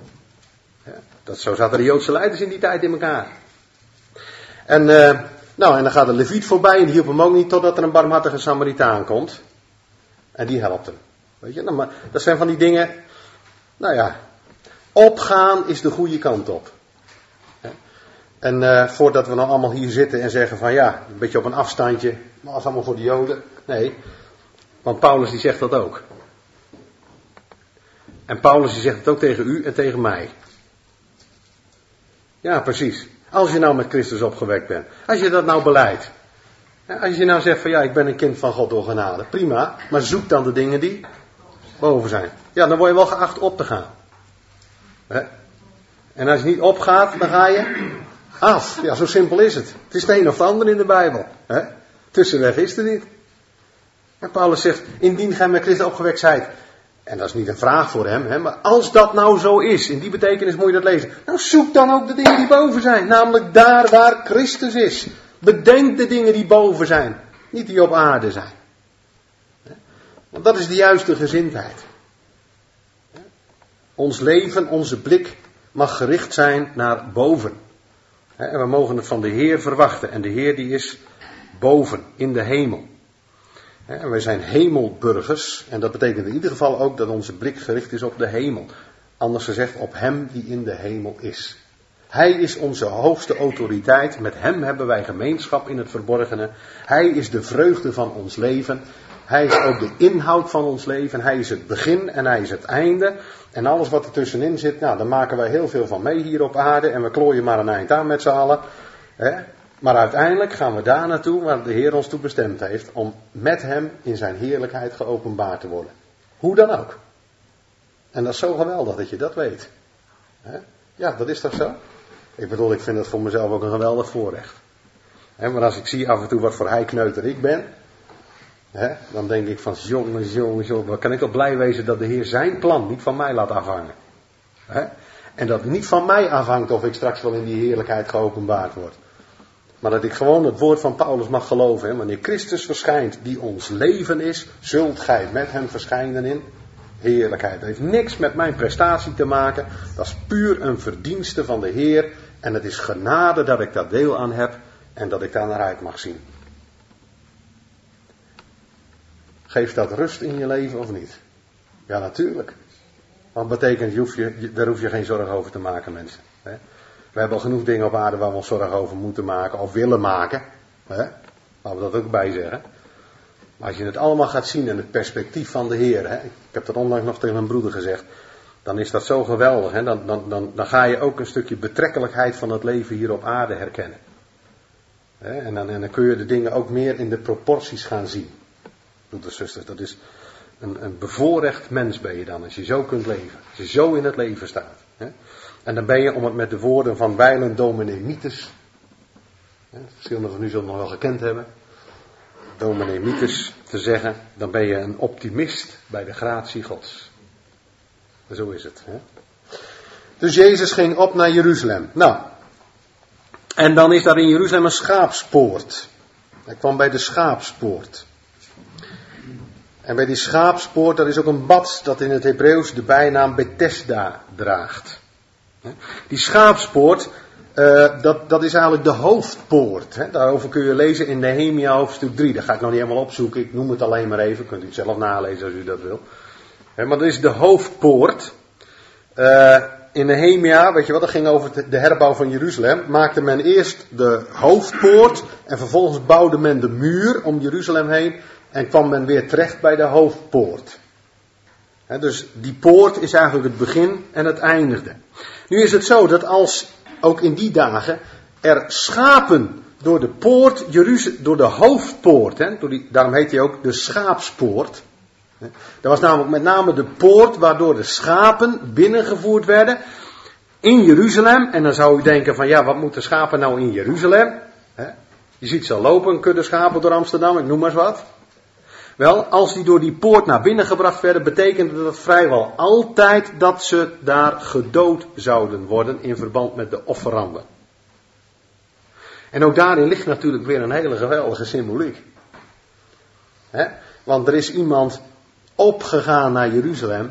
[SPEAKER 1] Zo zaten de Joodse leiders in die tijd in elkaar. En dan gaat de Leviet voorbij en die hielp hem ook niet totdat er een barmhartige Samaritaan komt. En die helpt hem. Weet je, maar dat zijn van die dingen, opgaan is de goede kant op. En voordat we nou allemaal hier zitten en zeggen van ja, een beetje op een afstandje, maar dat is allemaal voor de Joden. Nee, want Paulus die zegt dat ook. En Paulus die zegt het ook tegen u en tegen mij. Ja, precies. Als je nou met Christus opgewekt bent. Als je dat nou beleidt. Als je nou zegt van ja, ik ben een kind van God door genade. Prima, maar zoek dan de dingen die boven zijn. Ja, dan word je wel geacht op te gaan. En als je niet opgaat, dan ga je af. Ja, zo simpel is het. Het is het een of het ander in de Bijbel. Tussenweg is er niet. En Paulus zegt, indien gij met Christus opgewekt zijt. En dat is niet een vraag voor hem, maar als dat nou zo is, in die betekenis moet je dat lezen. Nou, zoek dan ook de dingen die boven zijn. Namelijk daar waar Christus is. Bedenk de dingen die boven zijn. Niet die op aarde zijn. Want dat is de juiste gezindheid. Ons leven, onze blik mag gericht zijn naar boven. En we mogen het van de Heer verwachten. En de Heer die is boven, in de hemel. En wij zijn hemelburgers. En dat betekent in ieder geval ook dat onze blik gericht is op de hemel. Anders gezegd op hem die in de hemel is. Hij is onze hoogste autoriteit. Met hem hebben wij gemeenschap in het verborgene. Hij is de vreugde van ons leven. Hij is ook de inhoud van ons leven. Hij is het begin en hij is het einde. En alles wat er tussenin zit, daar maken wij heel veel van mee hier op aarde. En we klooien maar een eind aan met z'n allen. Maar uiteindelijk gaan we daar naartoe waar de Heer ons toe bestemd heeft. Om met hem in zijn heerlijkheid geopenbaard te worden. Hoe dan ook. En dat is zo geweldig dat je dat weet. Ja, dat is toch zo? Ik bedoel, ik vind het voor mezelf ook een geweldig voorrecht. Maar als ik zie af en toe wat voor heikneuter ik ben. Dan denk ik van jongens, wat kan ik toch blij wezen dat de Heer zijn plan niet van mij laat afhangen. En dat niet van mij afhangt of ik straks wel in die heerlijkheid geopenbaard word. Maar dat ik gewoon het woord van Paulus mag geloven. Hè? Wanneer Christus verschijnt, die ons leven is, zult gij met hem verschijnen in heerlijkheid. Dat heeft niks met mijn prestatie te maken. Dat is puur een verdienste van de Heer. En het is genade dat ik daar deel aan heb en dat ik daar naar uit mag zien. Geeft dat rust in je leven of niet? Ja, natuurlijk. Want dat betekent, daar hoef je geen zorgen over te maken, mensen. We hebben al genoeg dingen op aarde waar we ons zorgen over moeten maken of willen maken. Laten we dat ook bij zeggen. Maar als je het allemaal gaat zien in het perspectief van de Heer. Ik heb dat onlangs nog tegen mijn broeder gezegd. Dan is dat zo geweldig. Dan ga je ook een stukje betrekkelijkheid van het leven hier op aarde herkennen. En dan kun je de dingen ook meer in de proporties gaan zien. Broeders en zusters, dat is een bevoorrecht mens ben je dan. Als je zo kunt leven. Als je zo in het leven staat. En dan ben je, om het met de woorden van wijlen dominee Mieters. Verschillende van u zullen nog wel gekend hebben. Dominee Mieters te zeggen. Dan ben je een optimist bij de gratie Gods. Zo is het. Dus Jezus ging op naar Jeruzalem. Nou. En dan is daar in Jeruzalem een schaapspoort. Hij kwam bij de schaapspoort. En bij die schaapspoort, daar is ook een bad dat in het Hebreeuws de bijnaam Bethesda draagt. Die schaapspoort, dat is eigenlijk de hoofdpoort. Daarover kun je lezen in Nehemia hoofdstuk 3. Dat ga ik nog niet helemaal opzoeken, ik noem het alleen maar even. Kunt u het zelf nalezen als u dat wil. Maar dat is de hoofdpoort. In Nehemia, weet je wat, dat ging over de herbouw van Jeruzalem. Maakte men eerst de hoofdpoort en vervolgens bouwde men de muur om Jeruzalem heen. En kwam men weer terecht bij de hoofdpoort. Dus die poort is eigenlijk het begin en het eindigde. Nu is het zo dat als, ook in die dagen, er schapen door de poort, door de hoofdpoort, daarom heet hij ook de schaapspoort. Dat was namelijk met name de poort waardoor de schapen binnengevoerd werden in Jeruzalem. En dan zou u denken van ja, wat moeten schapen nou in Jeruzalem? Je ziet ze al lopen, een kudde schapen door Amsterdam, ik noem maar eens wat. Wel, als die door die poort naar binnen gebracht werden, betekende dat vrijwel altijd dat ze daar gedood zouden worden in verband met de offeranden. En ook daarin ligt natuurlijk weer een hele geweldige symboliek. Want er is iemand opgegaan naar Jeruzalem.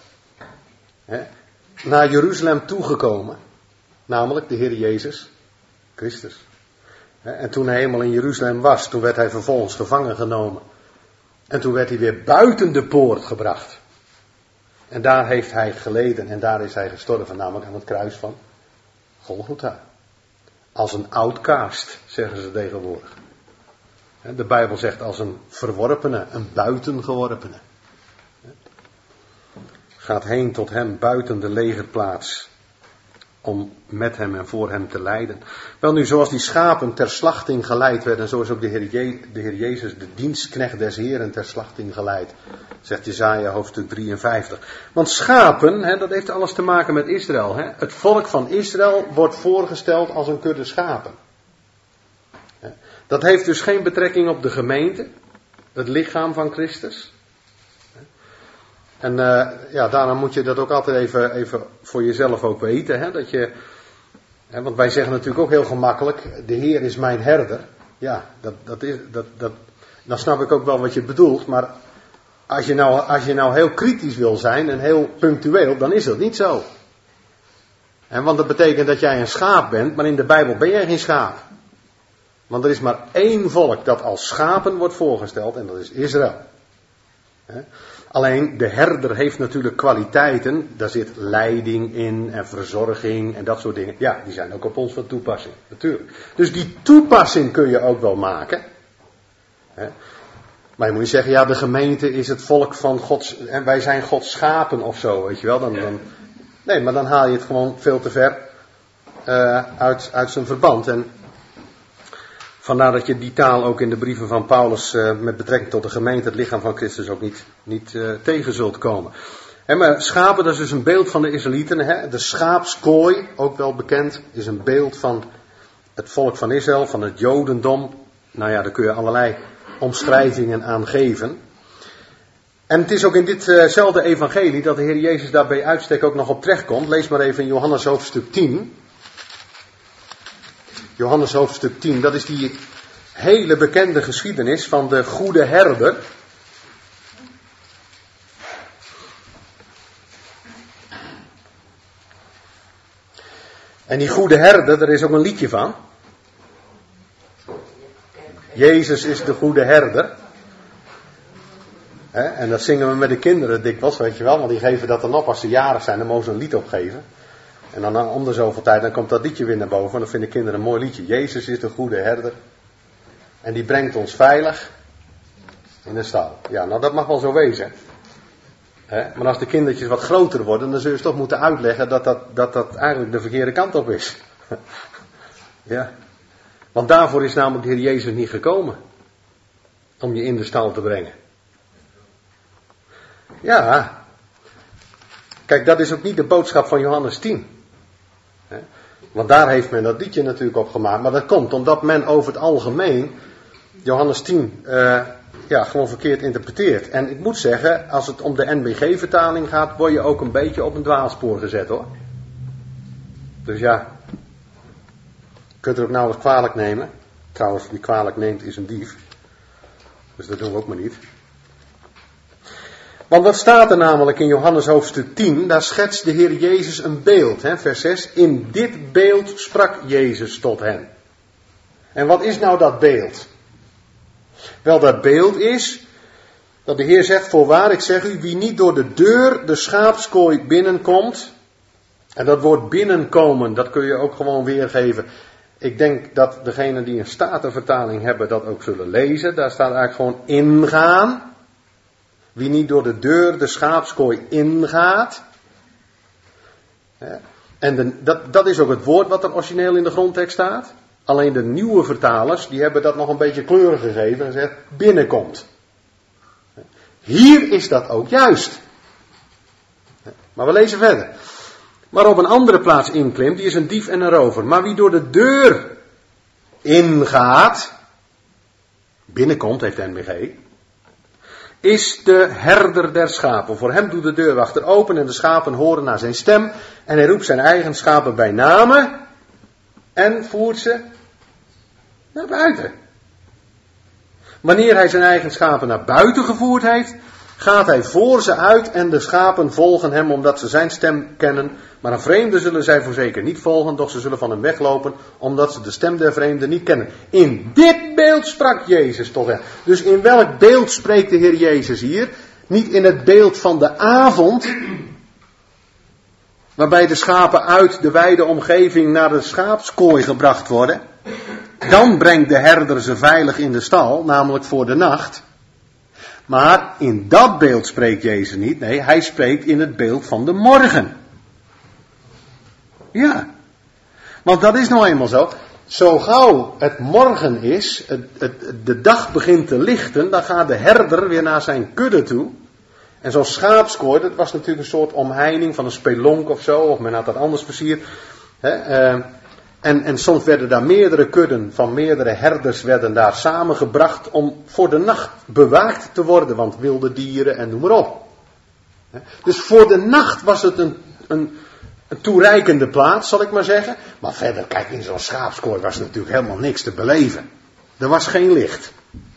[SPEAKER 1] Naar Jeruzalem toegekomen. Namelijk de Heer Jezus Christus. En toen hij eenmaal in Jeruzalem was, toen werd hij vervolgens gevangen genomen. En toen werd hij weer buiten de poort gebracht. En daar heeft hij geleden en daar is hij gestorven, namelijk aan het kruis van Golgotha. Als een outcast, zeggen ze tegenwoordig. De Bijbel zegt als een verworpene, een buitengeworpene. Gaat heen tot hem buiten de legerplaats. Om met hem en voor hem te lijden. Wel nu, zoals die schapen ter slachting geleid werden, zo is ook de Heer Jezus, de dienstknecht des Heeren, ter slachting geleid. Zegt Jesaja hoofdstuk 53. Want schapen, dat heeft alles te maken met Israël. Het volk van Israël wordt voorgesteld als een kudde schapen. Dat heeft dus geen betrekking op de gemeente, het lichaam van Christus. En daarom moet je dat ook altijd even voor jezelf ook weten. Dat je, want wij zeggen natuurlijk ook heel gemakkelijk, de Heer is mijn herder. Ja, dan snap ik ook wel wat je bedoelt. Maar als je nou heel kritisch wil zijn en heel punctueel, dan is dat niet zo. Want dat betekent dat jij een schaap bent, maar in de Bijbel ben jij geen schaap. Want er is maar één volk dat als schapen wordt voorgesteld en dat is Israël. Alleen de herder heeft natuurlijk kwaliteiten, daar zit leiding in en verzorging en dat soort dingen. Ja, die zijn ook op ons van toepassing, natuurlijk. Dus die toepassing kun je ook wel maken. Maar je moet niet zeggen, ja, de gemeente is het volk van Gods, en wij zijn Gods schapen of zo, weet je wel. Nee, maar dan haal je het gewoon veel te ver uit zijn verband. En vandaar dat je die taal ook in de brieven van Paulus met betrekking tot de gemeente, het lichaam van Christus, ook niet tegen zult komen. Maar schapen, dat is dus een beeld van de Israëlieten. De schaapskooi, ook wel bekend, is een beeld van het volk van Israël, van het Jodendom. Nou ja, daar kun je allerlei omschrijvingen aan geven. En het is ook in ditzelfde evangelie dat de Heer Jezus daar bij uitstek ook nog op terechtkomt. Lees maar even in Johannes hoofdstuk 10. Johannes hoofdstuk 10, dat is die hele bekende geschiedenis van de goede herder. En die goede herder, daar is ook een liedje van. Jezus is de goede herder. En dat zingen we met de kinderen dikwijls, weet je wel. Want die geven dat dan op als ze jarig zijn, dan mogen ze een lied opgeven. En dan om de zoveel tijd, dan komt dat liedje weer naar boven. En dan vinden kinderen een mooi liedje. Jezus is de goede herder. En die brengt ons veilig in de stal. Ja, nou dat mag wel zo wezen. Maar als de kindertjes wat groter worden, dan zul je ze toch moeten uitleggen dat eigenlijk de verkeerde kant op is. Ja. Want daarvoor is namelijk de Heer Jezus niet gekomen. Om je in de stal te brengen. Ja. Kijk, dat is ook niet de boodschap van Johannes 10. Want daar heeft men dat liedje natuurlijk op gemaakt. Maar dat komt omdat men over het algemeen Johannes 10 gewoon verkeerd interpreteert. En ik moet zeggen, als het om de NBG-vertaling gaat, word je ook een beetje op een dwaalspoor gezet hoor. Dus ja, je kunt er ook nauwelijks kwalijk nemen. Trouwens, wie kwalijk neemt is een dief. Dus dat doen we ook maar niet. Want wat staat er namelijk in Johannes hoofdstuk 10? Daar schetst de Heer Jezus een beeld. Vers 6. In dit beeld sprak Jezus tot hen. En wat is nou dat beeld? Wel, dat beeld is dat de Heer zegt, voorwaar ik zeg u, wie niet door de deur de schaapskooi binnenkomt. En dat woord binnenkomen, dat kun je ook gewoon weergeven. Ik denk dat degenen die een Statenvertaling hebben dat ook zullen lezen. Daar staat eigenlijk gewoon ingaan. Wie niet door de deur de schaapskooi ingaat. En dat is ook het woord wat er origineel in de grondtekst staat. Alleen de nieuwe vertalers, die hebben dat nog een beetje kleur gegeven en zeggen binnenkomt. Hier is dat ook juist. Maar we lezen verder. Maar op een andere plaats inklimt, die is een dief en een rover. Maar wie door de deur ingaat, binnenkomt, heeft de NBG, is de herder der schapen. Voor hem doet de deurwachter open en de schapen horen naar zijn stem. En hij roept zijn eigen schapen bij name en voert ze naar buiten. Wanneer hij zijn eigen schapen naar buiten gevoerd heeft, gaat hij voor ze uit en de schapen volgen hem omdat ze zijn stem kennen. Maar een vreemde zullen zij voorzeker niet volgen, doch ze zullen van hem weglopen omdat ze de stem der vreemde niet kennen. In dit beeld sprak Jezus tot hen. Dus in welk beeld spreekt de Heer Jezus hier? Niet in het beeld van de avond, waarbij de schapen uit de wijde omgeving naar de schaapskooi gebracht worden. Dan brengt de herder ze veilig in de stal, namelijk voor de nacht. Maar in dat beeld spreekt Jezus niet. Nee, hij spreekt in het beeld van de morgen. Ja. Want dat is nou eenmaal zo. Zo gauw het morgen is, de dag begint te lichten, dan gaat de herder weer naar zijn kudde toe. En zo'n schaapskooi, dat was natuurlijk een soort omheining van een spelonk of zo, of men had dat anders versierd. En soms werden daar meerdere kudden van meerdere herders werden daar samengebracht om voor de nacht bewaakt te worden. Want wilde dieren en noem maar op. Dus voor de nacht was het een toereikende plaats, zal ik maar zeggen. Maar verder, kijk, in zo'n schaapskooi was natuurlijk helemaal niks te beleven. Er was geen licht.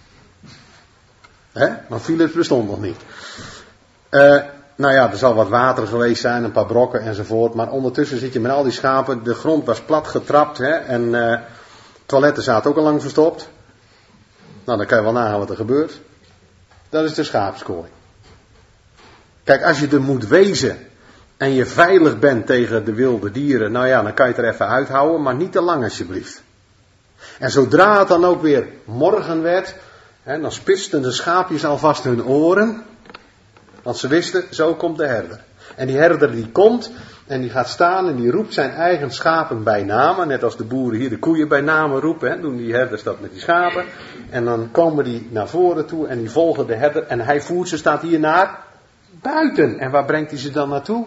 [SPEAKER 1] Want Philips bestond nog niet. Nou ja, er zal wat water geweest zijn, een paar brokken enzovoort. Maar ondertussen zit je met al die schapen. De grond was plat getrapt. En toiletten zaten ook al lang verstopt. Nou, dan kan je wel nagaan wat er gebeurt. Dat is de schaapskooi. Kijk, als je er moet wezen en je veilig bent tegen de wilde dieren. Nou ja, dan kan je het er even uithouden. Maar niet te lang alsjeblieft. En zodra het dan ook weer morgen werd. Dan spitsten de schaapjes alvast hun oren. Want ze wisten, zo komt de herder. En die herder die komt en die gaat staan en die roept zijn eigen schapen bij name. Net als de boeren hier de koeien bij name roepen. Doen die herders dat met die schapen. En dan komen die naar voren toe en die volgen de herder. En hij voert ze, staat hier naar buiten. En waar brengt hij ze dan naartoe?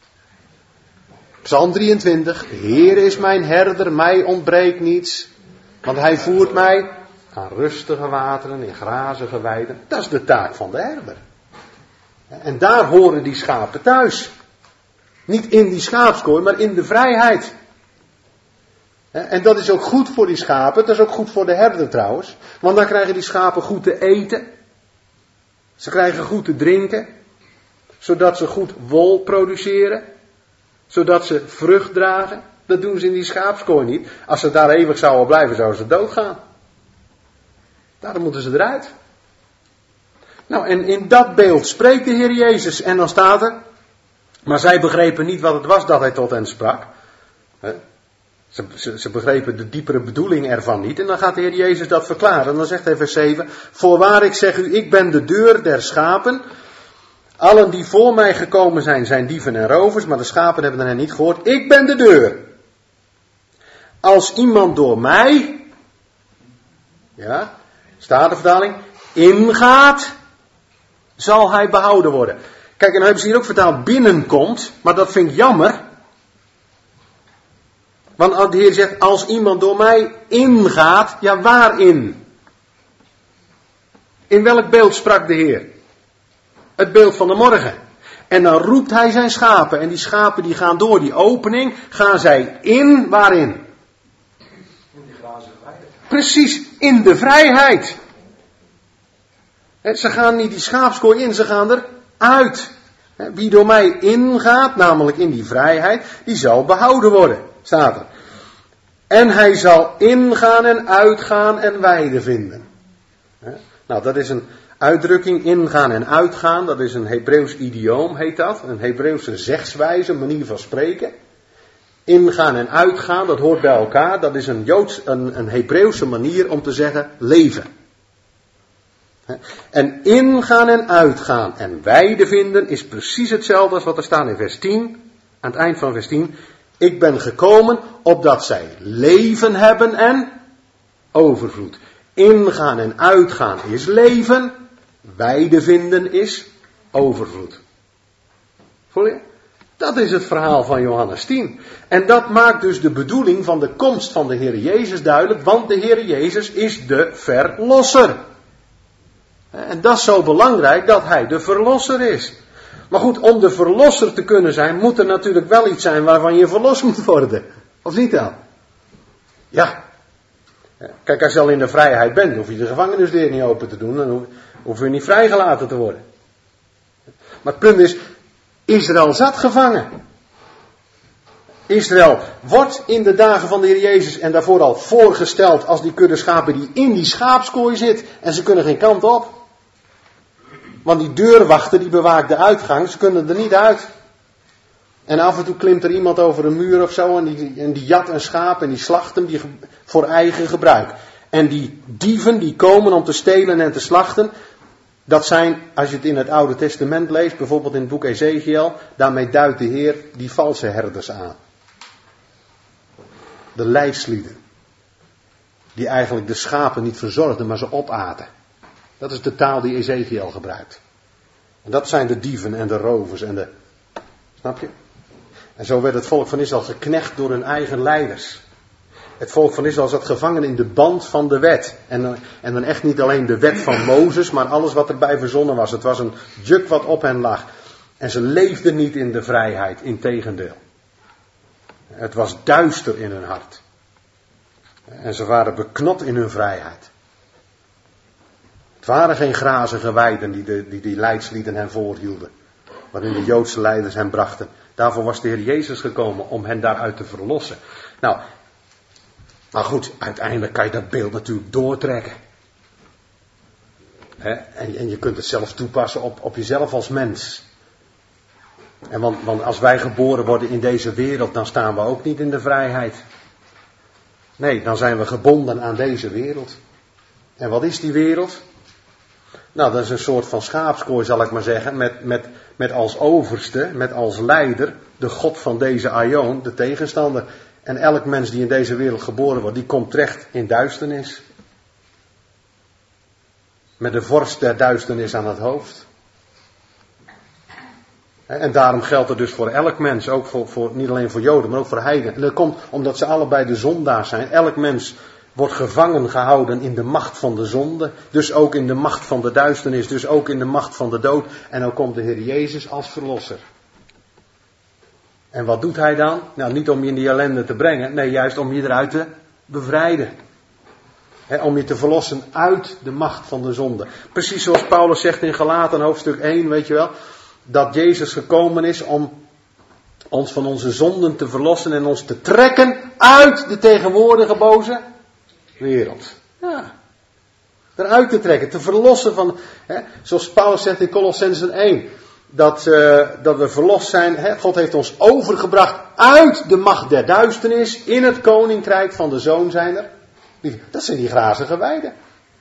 [SPEAKER 1] Psalm 23. De Heer is mijn herder, mij ontbreekt niets. Want hij voert mij aan rustige wateren, in grazige weiden. Dat is de taak van de herder. En daar horen die schapen thuis. Niet in die schaapskooi, maar in de vrijheid. En dat is ook goed voor die schapen. Dat is ook goed voor de herder trouwens. Want dan krijgen die schapen goed te eten. Ze krijgen goed te drinken. Zodat ze goed wol produceren. Zodat ze vrucht dragen. Dat doen ze in die schaapskooi niet. Als ze daar eeuwig zouden blijven, zouden ze doodgaan. Daarom moeten ze eruit. Nou, en in dat beeld spreekt de Heer Jezus. En dan staat er. Maar zij begrepen niet wat het was dat hij tot hen sprak. Ze begrepen de diepere bedoeling ervan niet. En dan gaat de Heer Jezus dat verklaren. En dan zegt hij vers 7. Voorwaar ik zeg u, ik ben de deur der schapen. Allen die voor mij gekomen zijn, zijn dieven en rovers. Maar de schapen hebben hen niet gehoord. Ik ben de deur. Als iemand door mij. Ja, Statenvertaling. Ingaat. Zal hij behouden worden. Kijk, en dan hebben ze hier ook vertaald binnenkomt. Maar dat vind ik jammer. Want de Heer zegt, als iemand door mij ingaat, ja waarin? In welk beeld sprak de Heer? Het beeld van de morgen. En dan roept hij zijn schapen. En die schapen die gaan door die opening, gaan zij in, waarin?
[SPEAKER 2] In die glazen vrijheid.
[SPEAKER 1] Precies, in de vrijheid. Ze gaan niet die schaapskooi in, ze gaan eruit. Wie door mij ingaat, namelijk in die vrijheid, die zal behouden worden, staat er. En hij zal ingaan en uitgaan en weide vinden. Nou, dat is een uitdrukking, ingaan en uitgaan. Dat is een Hebreeuws idioom, heet dat. Een Hebreeuwse zegswijze, een manier van spreken. Ingaan en uitgaan, dat hoort bij elkaar. Dat is een Hebreeuwse manier om te zeggen leven. En ingaan en uitgaan en weide vinden is precies hetzelfde als wat er staat in vers 10. Aan het eind van vers 10. Ik ben gekomen opdat zij leven hebben en overvloed. Ingaan en uitgaan is leven. Weide vinden is overvloed. Voel je? Dat is het verhaal van Johannes 10. En dat maakt dus de bedoeling van de komst van de Heer Jezus duidelijk. Want de Heer Jezus is de verlosser. En dat is zo belangrijk dat hij de verlosser is. Maar goed, om de verlosser te kunnen zijn, moet er natuurlijk wel iets zijn waarvan je verlost moet worden. Of niet dan? Ja. Kijk, als je al in de vrijheid bent, hoef je de gevangenisdeur niet open te doen. Dan hoef je niet vrijgelaten te worden. Maar het punt is, Israël zat gevangen. Israël wordt in de dagen van de Heer Jezus en daarvoor al voorgesteld als die kudde schapen die in die schaapskooi zit. En ze kunnen geen kant op. Want die deurwachter die bewaakt de uitgang, ze kunnen er niet uit. En af en toe klimt er iemand over een muur of zo en die jat een schaap en die slacht hem voor eigen gebruik. En die dieven die komen om te stelen en te slachten, dat zijn, als je het in het Oude Testament leest, bijvoorbeeld in het boek Ezekiel, daarmee duidt de Heer die valse herders aan. De leidslieden. Die eigenlijk de schapen niet verzorgden, maar ze opaten. Dat is de taal die Ezekiel gebruikt. En dat zijn de dieven en de rovers en de... Snap je? En zo werd het volk van Israël geknecht door hun eigen leiders. Het volk van Israël zat gevangen in de band van de wet. En dan echt niet alleen de wet van Mozes, maar alles wat erbij verzonnen was. Het was een juk wat op hen lag. En ze leefden niet in de vrijheid, integendeel. Het was duister in hun hart. En ze waren beknot in hun vrijheid. Het waren geen grazige weiden die leidslieden hen voorhielden. Waarin de Joodse leiders hen brachten. Daarvoor was de Heer Jezus gekomen om hen daaruit te verlossen. Nou, maar goed, uiteindelijk kan je dat beeld natuurlijk doortrekken. En je kunt het zelf toepassen op jezelf als mens. Want als wij geboren worden in deze wereld, dan staan we ook niet in de vrijheid. Nee, dan zijn we gebonden aan deze wereld. En wat is die wereld? Nou, dat is een soort van schaapskooi, zal ik maar zeggen, met als overste, met als leider, de God van deze aion, de tegenstander. En elk mens die in deze wereld geboren wordt, die komt terecht in duisternis. Met de vorst der duisternis aan het hoofd. En daarom geldt het dus voor elk mens, ook voor niet alleen voor Joden, maar ook voor heidenen. En dat komt omdat ze allebei de zondaars zijn. Elk mens wordt gevangen gehouden in de macht van de zonde. Dus ook in de macht van de duisternis, dus ook in de macht van de dood. En dan komt de Heer Jezus als verlosser. En wat doet hij dan? Nou, niet om je in die ellende te brengen. Nee, juist om je eruit te bevrijden. Om je te verlossen uit de macht van de zonde. Precies zoals Paulus zegt in Galaten hoofdstuk 1, weet je wel. Dat Jezus gekomen is om ons van onze zonden te verlossen en ons te trekken uit de tegenwoordige boze wereld. Ja. Eruit te trekken, te verlossen van, zoals Paulus zegt in Kolossenzen 1. Dat we verlost zijn. God heeft ons overgebracht uit de macht der duisternis in het koninkrijk van de Zoon zijner. Dat zijn die grazige weiden.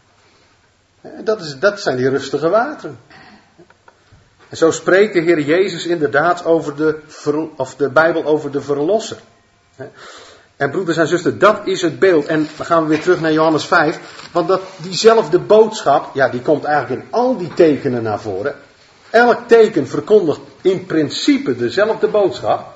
[SPEAKER 1] Dat zijn die rustige wateren. En zo spreekt de Heer Jezus inderdaad over de Bijbel over de verlosser. En broeders en zusters, dat is het beeld. En dan gaan we weer terug naar Johannes 5. Want diezelfde boodschap, ja, die komt eigenlijk in al die tekenen naar voren. Elk teken verkondigt in principe dezelfde boodschap.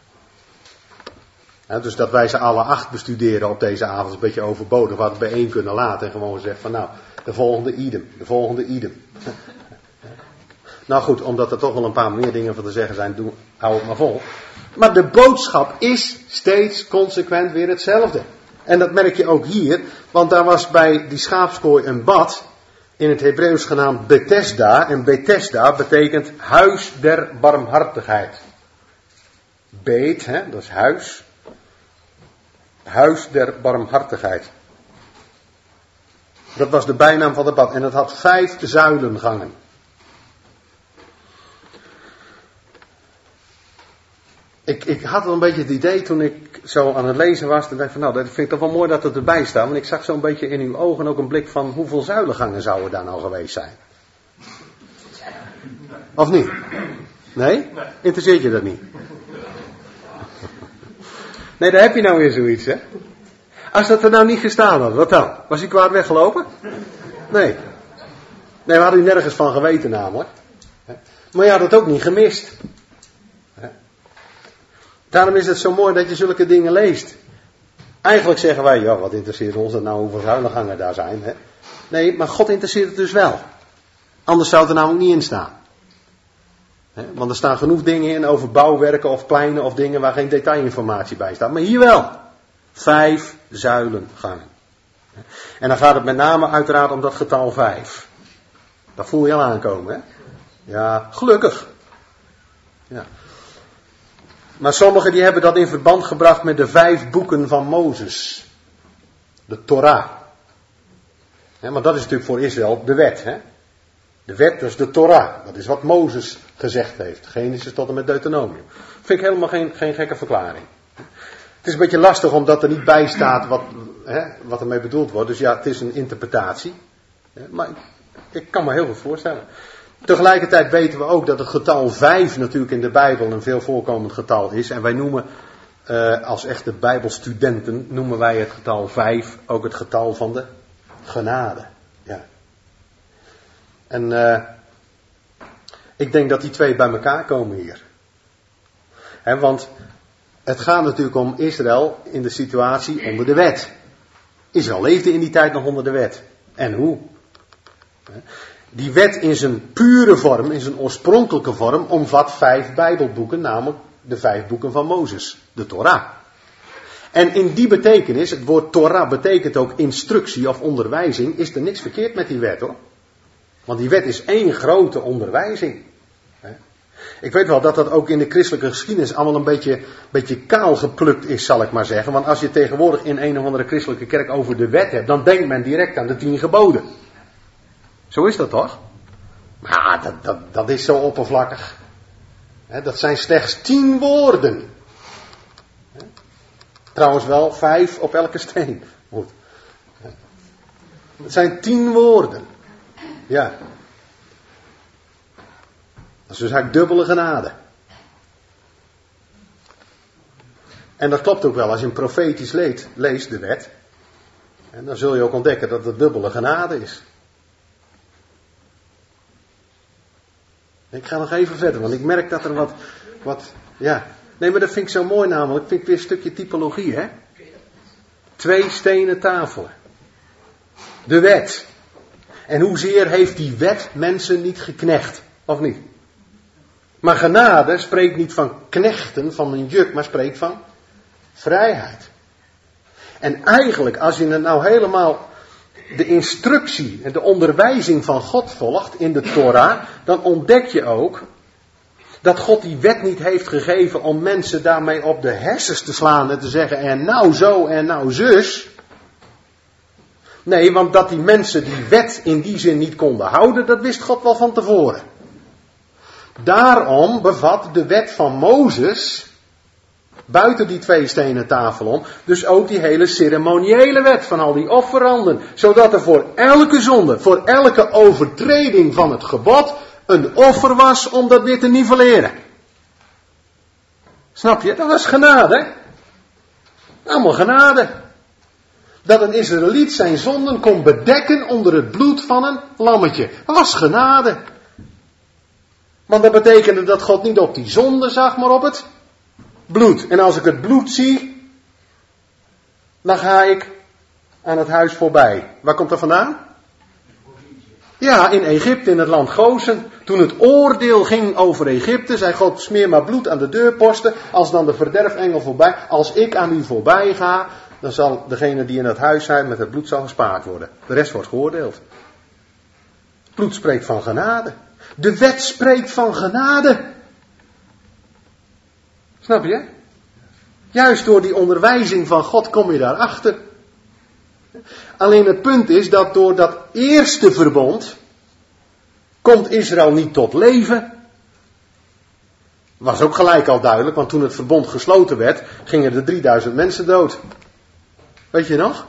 [SPEAKER 1] Ja, dus dat wij ze alle 8 bestuderen op deze avond is een beetje overbodig. We hadden het bij 1 kunnen laten en gewoon zeggen van nou, de volgende idem. Nou goed, omdat er toch wel een paar meer dingen van te zeggen zijn, hou het maar vol. Maar de boodschap is steeds consequent weer hetzelfde. En dat merk je ook hier, want daar was bij die schaapskooi een bad, in het Hebreeuws genaamd Bethesda. En Bethesda betekent huis der barmhartigheid. Beet, dat is huis. Huis der barmhartigheid. Dat was de bijnaam van het bad. En het had 5 zuilengangen. Ik had wel een beetje het idee toen ik zo aan het lezen was. Toen dacht ik van nou, dat vind ik toch wel mooi dat het erbij staat. Want ik zag zo'n beetje in uw ogen ook een blik van hoeveel zuilengangen zouden daar nou geweest zijn. Of niet? Nee? Interesseert je dat niet? Nee, daar heb je nou weer zoiets, hè? Als dat er nou niet gestaan had, wat dan? Was hij kwaad weggelopen? Nee. Nee, we hadden nergens van geweten namelijk. Maar je had het ook niet gemist. Daarom is het zo mooi dat je zulke dingen leest. Eigenlijk zeggen wij, ja, wat interesseert ons dat nou hoeveel zuilengangen daar zijn, hè? Nee, maar God interesseert het dus wel. Anders zou het er namelijk niet in staan. Want er staan genoeg dingen in over bouwwerken of pleinen of dingen waar geen detailinformatie bij staat. Maar hier wel. 5 zuilengangen. En dan gaat het met name uiteraard om dat getal 5. Dat voel je al aankomen, hè? Ja, gelukkig. Ja. Maar sommigen die hebben dat in verband gebracht met de 5 boeken van Mozes. De Torah. Maar dat is natuurlijk voor Israël de wet, hè? De wet, dat is de Torah. Dat is wat Mozes gezegd heeft. Genesis tot en met Deuteronomium. Vind ik helemaal geen gekke verklaring. Het is een beetje lastig omdat er niet bij staat wat ermee bedoeld wordt. Dus ja, het is een interpretatie. Maar ik kan me heel goed voorstellen. Tegelijkertijd weten we ook dat het getal 5 natuurlijk in de Bijbel een veel voorkomend getal is. En wij noemen, als echte Bijbelstudenten, noemen wij het getal 5 ook het getal van de genade. Ja. En ik denk dat die 2 bij elkaar komen hier. Want het gaat natuurlijk om Israël in de situatie onder de wet. Israël leefde in die tijd nog onder de wet. En hoe? Die wet in zijn pure vorm, in zijn oorspronkelijke vorm, omvat 5 Bijbelboeken, namelijk de 5 boeken van Mozes, de Torah. En in die betekenis, het woord Torah betekent ook instructie of onderwijzing, is er niks verkeerd met die wet, hoor. Want die wet is één grote onderwijzing. Ik weet wel dat dat ook in de christelijke geschiedenis allemaal een beetje kaal geplukt is, zal ik maar zeggen. Want als je tegenwoordig in een of andere christelijke kerk over de wet hebt, dan denkt men direct aan de 10 geboden. Zo is dat toch? Maar dat is zo oppervlakkig. Dat zijn slechts 10 woorden. Trouwens wel 5 op elke steen. Goed. Het zijn 10 woorden. Ja. Dat is dus eigenlijk dubbele genade. En dat klopt ook wel. Als je een profetisch leest, de wet. En dan zul je ook ontdekken dat het dubbele genade is. Ik ga nog even verder, want ik merk dat er wat ja. Nee, maar dat vind ik zo mooi namelijk. Vind ik weer een stukje typologie, hè. 2 stenen tafelen. De wet. En hoezeer heeft die wet mensen niet geknecht, of niet? Maar genade spreekt niet van knechten, van een juk, maar spreekt van vrijheid. En eigenlijk, als je het nou helemaal de instructie en de onderwijzing van God volgt in de Torah, dan ontdek je ook dat God die wet niet heeft gegeven om mensen daarmee op de hersens te slaan en te zeggen en nou zo en nou zus. Nee, want dat die mensen die wet in die zin niet konden houden, dat wist God wel van tevoren. Daarom bevat de wet van Mozes, buiten die 2 stenen tafel om, dus ook die hele ceremoniële wet van al die offeranden. Zodat er voor elke zonde, voor elke overtreding van het gebod, een offer was om dat weer te nivelleren. Snap je? Dat was genade. Allemaal genade. Dat een Israëliet zijn zonden kon bedekken onder het bloed van een lammetje. Dat was genade. Want dat betekende dat God niet op die zonde zag, maar op het bloed. En als ik het bloed zie, dan ga ik aan het huis voorbij. Waar komt dat vandaan? Ja, in Egypte, in het land Gozen. Toen het oordeel ging over Egypte, zei God, smeer maar bloed aan de deurposten. Als dan de verderfengel voorbij, als ik aan u voorbij ga, dan zal degene die in het huis zijn met het bloed zal gespaard worden. De rest wordt geoordeeld. Het bloed spreekt van genade. De wet spreekt van genade. Snap je? Juist door die onderwijzing van God kom je daarachter. Alleen het punt is dat door dat eerste verbond komt Israël niet tot leven. Was ook gelijk al duidelijk, want toen het verbond gesloten werd, gingen er 3000 mensen dood. Weet je nog?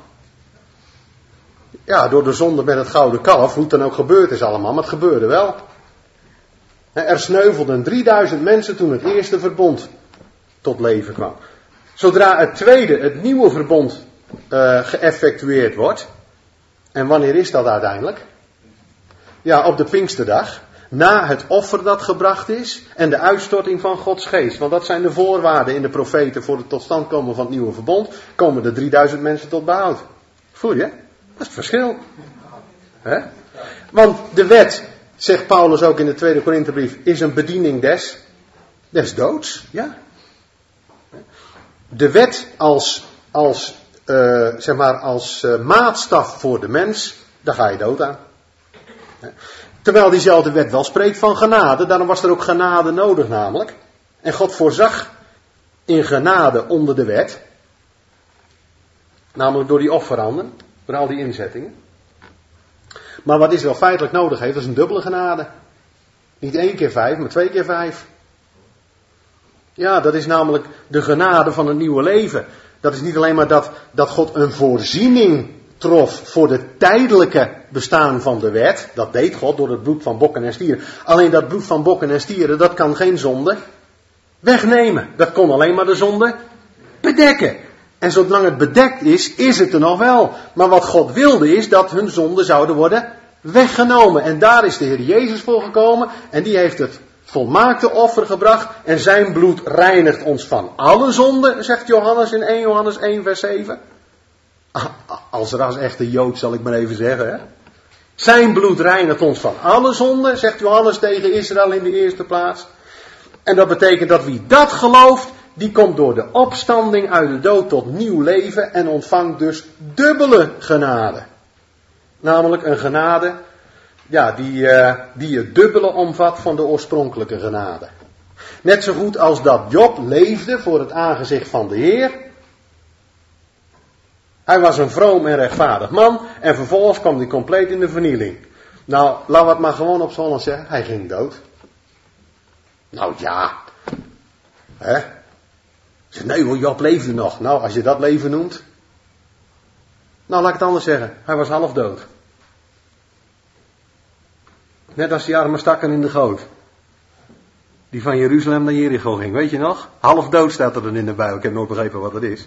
[SPEAKER 1] Ja, door de zonde met het gouden kalf, hoe het dan ook gebeurd is allemaal, maar het gebeurde wel. Er sneuvelden 3000 mensen toen het eerste verbond tot leven kwam. Zodra het tweede, het nieuwe verbond, geëffectueerd wordt. En wanneer is dat uiteindelijk? Ja, op de Pinksterdag. Na het offer dat gebracht is. En de uitstorting van Gods geest. Want dat zijn de voorwaarden in de profeten voor het tot stand komen van het nieuwe verbond. Komen de 3000 mensen tot behoud. Voel je? Dat is het verschil. He? Want de wet, zegt Paulus ook in de 2 Korinthebrief, is een bediening des doods. Ja. De wet als maatstaf voor de mens, daar ga je dood aan. Terwijl diezelfde wet wel spreekt van genade, daarom was er ook genade nodig namelijk. En God voorzag in genade onder de wet, namelijk door die offeranden, door al die inzettingen. Maar wat Israël feitelijk nodig heeft, dat is een dubbele genade. Niet 1 keer 5, maar 2 keer 5. Ja, dat is namelijk de genade van het nieuwe leven. Dat is niet alleen maar dat God een voorziening trof voor de tijdelijke bestaan van de wet. Dat deed God door het bloed van bokken en stieren. Alleen dat bloed van bokken en stieren, dat kan geen zonde wegnemen. Dat kon alleen maar de zonde bedekken. En zolang het bedekt is het er nog wel. Maar wat God wilde is dat hun zonden zouden worden weggenomen. En daar is de Heer Jezus voor gekomen. En die heeft het volmaakte offer gebracht. En zijn bloed reinigt ons van alle zonden, zegt Johannes in 1 Johannes 1 vers 7. Als echte Jood zal ik maar even zeggen. Hè? Zijn bloed reinigt ons van alle zonden, zegt Johannes tegen Israël in de eerste plaats. En dat betekent dat wie dat gelooft, die komt door de opstanding uit de dood tot nieuw leven en ontvangt dus dubbele genade. Namelijk een genade, ja, die het dubbele omvat van de oorspronkelijke genade. Net zo goed als dat Job leefde voor het aangezicht van de Heer. Hij was een vroom en rechtvaardig man en vervolgens kwam hij compleet in de vernieling. Nou, laten we het maar gewoon op z'n Holland zeggen, hij ging dood. Nou ja, hè? Nee hoor, Job leefde nog. Nou, als je dat leven noemt. Nou, laat ik het anders zeggen. Hij was half dood. Net als die arme stakken in de goot. Die van Jeruzalem naar Jericho ging, weet je nog? Half dood staat er dan in de Bijbel. Ik heb nooit begrepen wat dat is.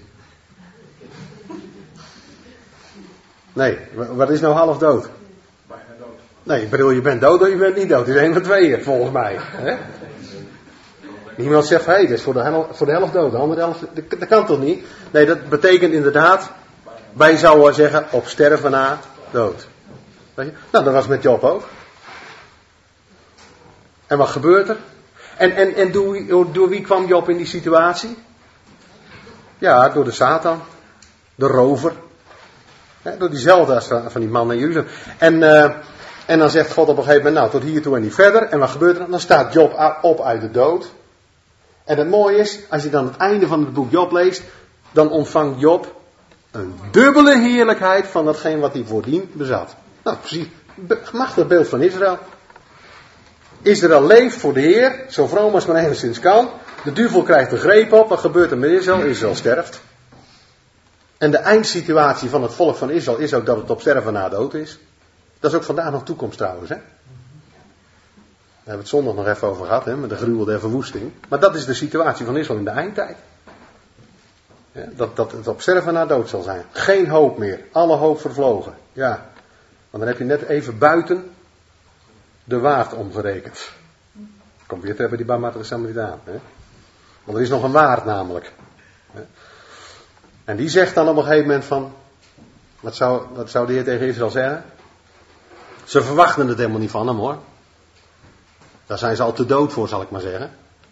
[SPEAKER 1] Nee, wat is nou half dood?
[SPEAKER 2] Bijna dood.
[SPEAKER 1] Nee, ik bedoel, je bent dood of je bent niet dood. Het is 1 van 2, volgens mij. Hè? Niemand zegt, hé, dat is voor de helft dood. De andere helft, dat kan toch niet? Nee, dat betekent inderdaad, wij zouden zeggen, op sterven na dood. Weet je? Nou, dat was met Job ook. En wat gebeurt er? En door wie kwam Job in die situatie? Ja, door de Satan. De rover. Ja, door diezelfde als van die man in Jeruzalem. En dan zegt God op een gegeven moment, nou, tot hiertoe en niet verder. En wat gebeurt er dan? Dan staat Job op uit de dood. En het mooie is, als je dan het einde van het boek Job leest, dan ontvangt Job een dubbele heerlijkheid van datgene wat hij voordien bezat. Nou, precies, machtig beeld van Israël. Israël leeft voor de Heer, zo vroom als men enigszins kan. De duivel krijgt de greep op. Wat gebeurt er met Israël? Israël sterft. En de eindsituatie van het volk van Israël is ook dat het op sterven na dood is. Dat is ook vandaag nog toekomst trouwens. Hè? Daar hebben we het zondag nog even over gehad. Hè? Met de gruwel der verwoesting. Maar dat is de situatie van Israël in de eindtijd. Ja, dat het op sterven na dood zal zijn. Geen hoop meer. Alle hoop vervlogen. Ja. Want dan heb je net even buiten de waard omgerekend. Kom weer te hebben die barmhartige Samaritaan. Want er is nog een waard namelijk. Hè? En die zegt dan op een gegeven moment van, wat zou de Heer tegen Israël zeggen? Ze verwachten het helemaal niet van hem hoor. Daar zijn ze al te dood voor, zal ik maar zeggen.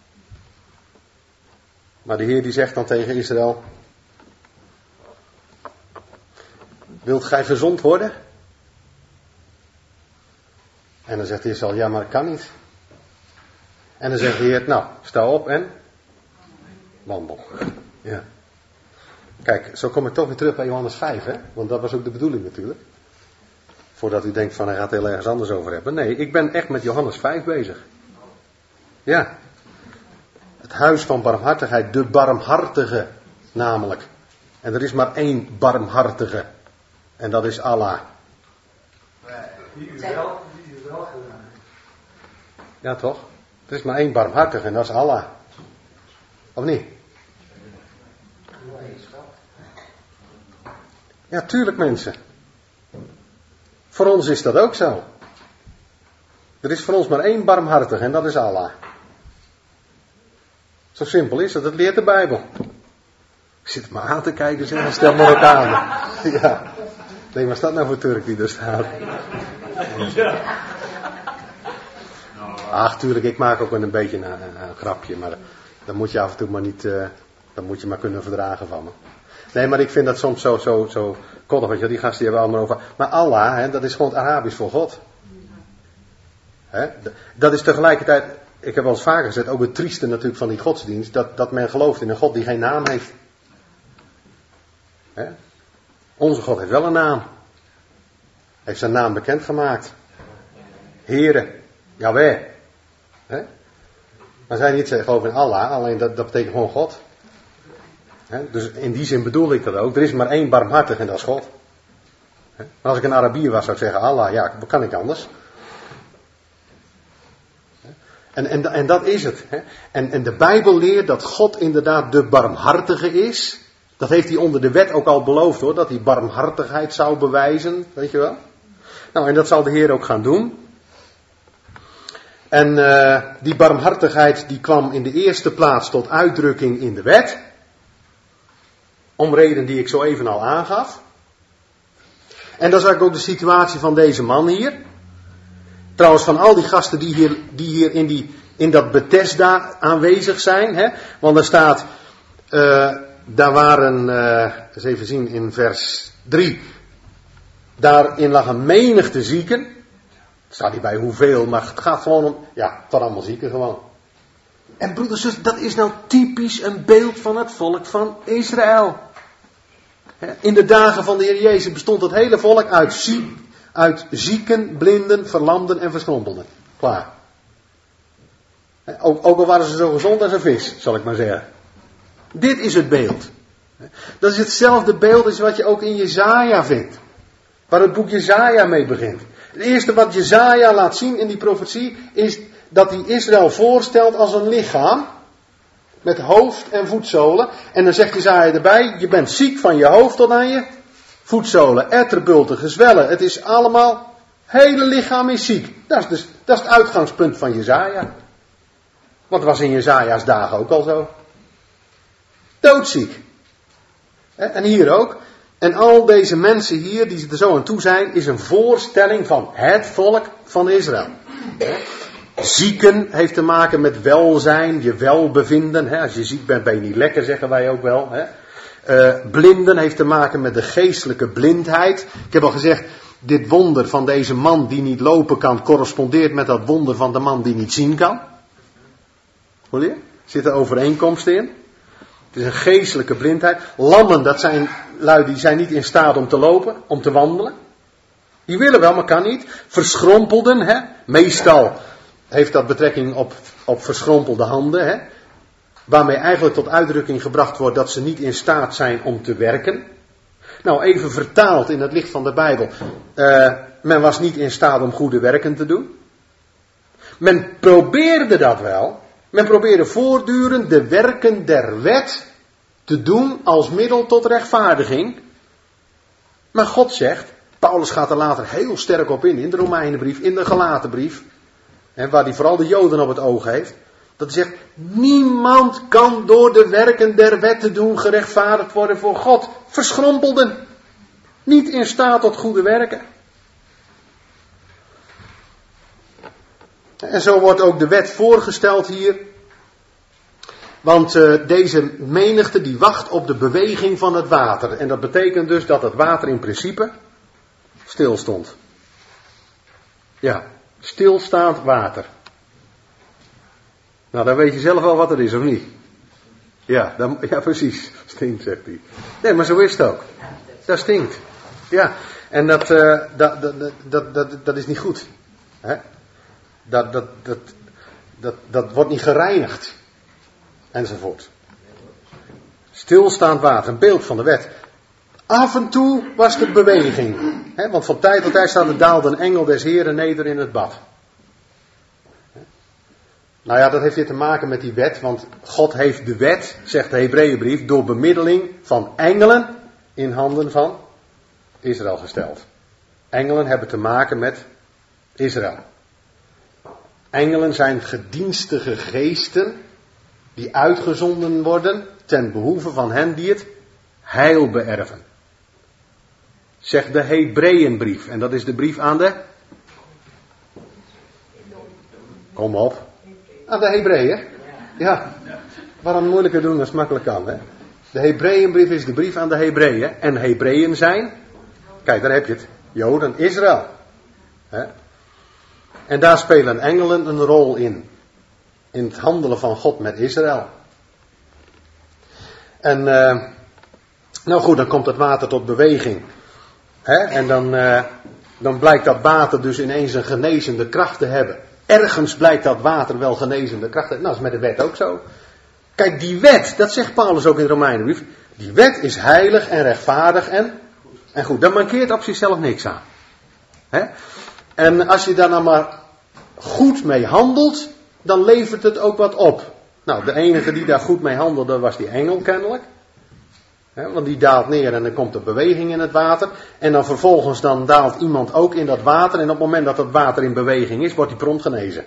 [SPEAKER 1] Maar de Heer die zegt dan tegen Israël, wilt gij gezond worden? En dan zegt Israël, ja maar dat kan niet. En dan zegt de Heer, nou, sta op en wandel. Ja. Kijk, zo kom ik toch weer terug bij Johannes 5, hè? Want dat was ook de bedoeling natuurlijk. Voordat u denkt van hij gaat heel ergens anders over hebben. Nee, ik ben echt met Johannes 5 bezig. Ja. Het huis van barmhartigheid, de barmhartige namelijk. En er is maar één barmhartige. En dat is Allah.
[SPEAKER 2] Die u wel gedaan.
[SPEAKER 1] Ja toch? Er is maar één barmhartige en dat is Allah. Of niet? Ja, tuurlijk mensen. Voor ons is dat ook zo. Er is voor ons maar één barmhartige en dat is Allah. Zo simpel is het, dat leert de Bijbel. Ik zit maar aan te kijken, zeg, stel Marokkanen. Ja. Nee, maar staat nou voor Turk die er staat?
[SPEAKER 2] Ja.
[SPEAKER 1] Ach, tuurlijk, ik maak ook wel een beetje een grapje, maar dan moet je af en toe maar niet, dan moet je maar kunnen verdragen van me. Nee, maar ik vind dat soms zo koddig, weet je, die gasten die hebben allemaal over. Maar Allah, hè, dat is gewoon het Arabisch voor God. Hè? Dat is tegelijkertijd, ik heb wel eens vaker gezegd, ook het trieste natuurlijk van die godsdienst, dat men gelooft in een God die geen naam heeft. Hè? Onze God heeft wel een naam. Hij heeft zijn naam bekendgemaakt. Here, Yahweh. Hè? Maar zij niet geloven in Allah, alleen dat betekent gewoon God. Hè? Dus in die zin bedoel ik dat ook. Er is maar één barmhartig en dat is God. Hè? Maar als ik een Arabier was zou ik zeggen Allah, ja, wat kan ik anders? En dat is het. Hè? En de Bijbel leert dat God inderdaad de barmhartige is. Dat heeft hij onder de wet ook al beloofd hoor, dat hij barmhartigheid zou bewijzen, weet je wel. Nou, en dat zal de Heer ook gaan doen. En die barmhartigheid die kwam in de eerste plaats tot uitdrukking in de wet. Om reden die ik zo even al aangaf. En dat is eigenlijk ook de situatie van deze man hier. Trouwens van al die gasten die hier in dat Bethesda aanwezig zijn. Hè? Want er staat, daar waren, eens even zien in vers 3. Daarin lag een menigte zieken. Er staat niet bij hoeveel, maar het gaat gewoon om, ja, het waren allemaal zieken gewoon. En broeders en zusters, dat is nou typisch een beeld van het volk van Israël. In de dagen van de Heer Jezus bestond het hele volk uit zieken, blinden, verlamden en verschrompelden. Klaar. Ook al waren ze zo gezond als een vis, zal ik maar zeggen. Dit is het beeld. Dat is hetzelfde beeld als wat je ook in Jesaja vindt. Waar het boek Jesaja mee begint. Het eerste wat Jesaja laat zien in die profetie is dat hij Israël voorstelt als een lichaam. Met hoofd en voetzolen. En dan zegt Jesaja erbij, je bent ziek van je hoofd tot aan je voetzolen. Etterbulten, gezwellen. Het is allemaal, hele lichaam is ziek. Dat is het uitgangspunt van Jesaja. Want het was in Jesaja's dagen ook al zo. Doodziek. En hier ook. En al deze mensen hier, die er zo aan toe zijn, is een voorstelling van het volk van Israël. Zieken heeft te maken met welzijn, je welbevinden. Hè? Als je ziek bent, ben je niet lekker, zeggen wij ook wel. Hè? Blinden heeft te maken met de geestelijke blindheid. Ik heb al gezegd, dit wonder van deze man die niet lopen kan, correspondeert met dat wonder van de man die niet zien kan. Hoor je? Zit er overeenkomst in? Het is een geestelijke blindheid. Lammen, dat zijn lui die zijn niet in staat om te lopen, om te wandelen. Die willen wel, maar kan niet. Verschrompelden, hè? Meestal heeft dat betrekking op verschrompelde handen, hè? Waarmee eigenlijk tot uitdrukking gebracht wordt dat ze niet in staat zijn om te werken. Nou, even vertaald in het licht van de Bijbel. Men was niet in staat om goede werken te doen. Men probeerde dat wel. Men probeerde voortdurend de werken der wet te doen als middel tot rechtvaardiging. Maar God zegt, Paulus gaat er later heel sterk op in de Romeinenbrief, in de Galatenbrief, en waar hij vooral de Joden op het oog heeft, dat hij zegt, niemand kan door de werken der wet te doen gerechtvaardigd worden voor God. Verschrompelden. Niet in staat tot goede werken. En zo wordt ook de wet voorgesteld hier. Want deze menigte die wacht op de beweging van het water. En dat betekent dus dat het water in principe stil stond. Ja, stilstaand water. Nou, dan weet je zelf wel wat er is, of niet? Ja, ja precies. Stinkt, zegt hij. Nee, maar zo is het ook. Dat stinkt. Ja, en dat is niet goed. Hè? Dat wordt niet gereinigd. Enzovoort. Stilstaand water, een beeld van de wet. Af en toe was er beweging. Hè? Want van tijd tot tijd staat er daalde een engel des Heren neder in het bad. Nou ja, dat heeft weer te maken met die wet. Want God heeft de wet, zegt de Hebreeënbrief, door bemiddeling van engelen in handen van Israël gesteld. Engelen hebben te maken met Israël. Engelen zijn gedienstige geesten die uitgezonden worden ten behoeve van hen die het heil beërven. Zegt de Hebreeënbrief. En dat is de brief aan de... Kom op. Aan de Hebreeën. Ja. Waarom moeilijker doen dan het makkelijk kan, hè? De Hebreeënbrief is de brief aan de Hebreeën. En Hebreeën zijn... Kijk, daar heb je het. Joden, Israël. Hè? En daar spelen engelen een rol in. In het handelen van God met Israël. En nou goed, dan komt het water tot beweging. Hè? En dan blijkt dat water dus ineens een genezende kracht te hebben. Ergens blijkt dat water wel genezende kracht te hebben. Nou, dat is met de wet ook zo. Kijk, die wet, dat zegt Paulus ook in de Romeinenbrief. Die wet is heilig en rechtvaardig en goed. Daar mankeert op zichzelf niks aan. Hè? En als je daar nou maar goed mee handelt, dan levert het ook wat op. Nou, de enige die daar goed mee handelde was die engel kennelijk. Want die daalt neer en dan komt er beweging in het water. En dan vervolgens dan daalt iemand ook in dat water. En op het moment dat dat water in beweging is, wordt die prompt genezen.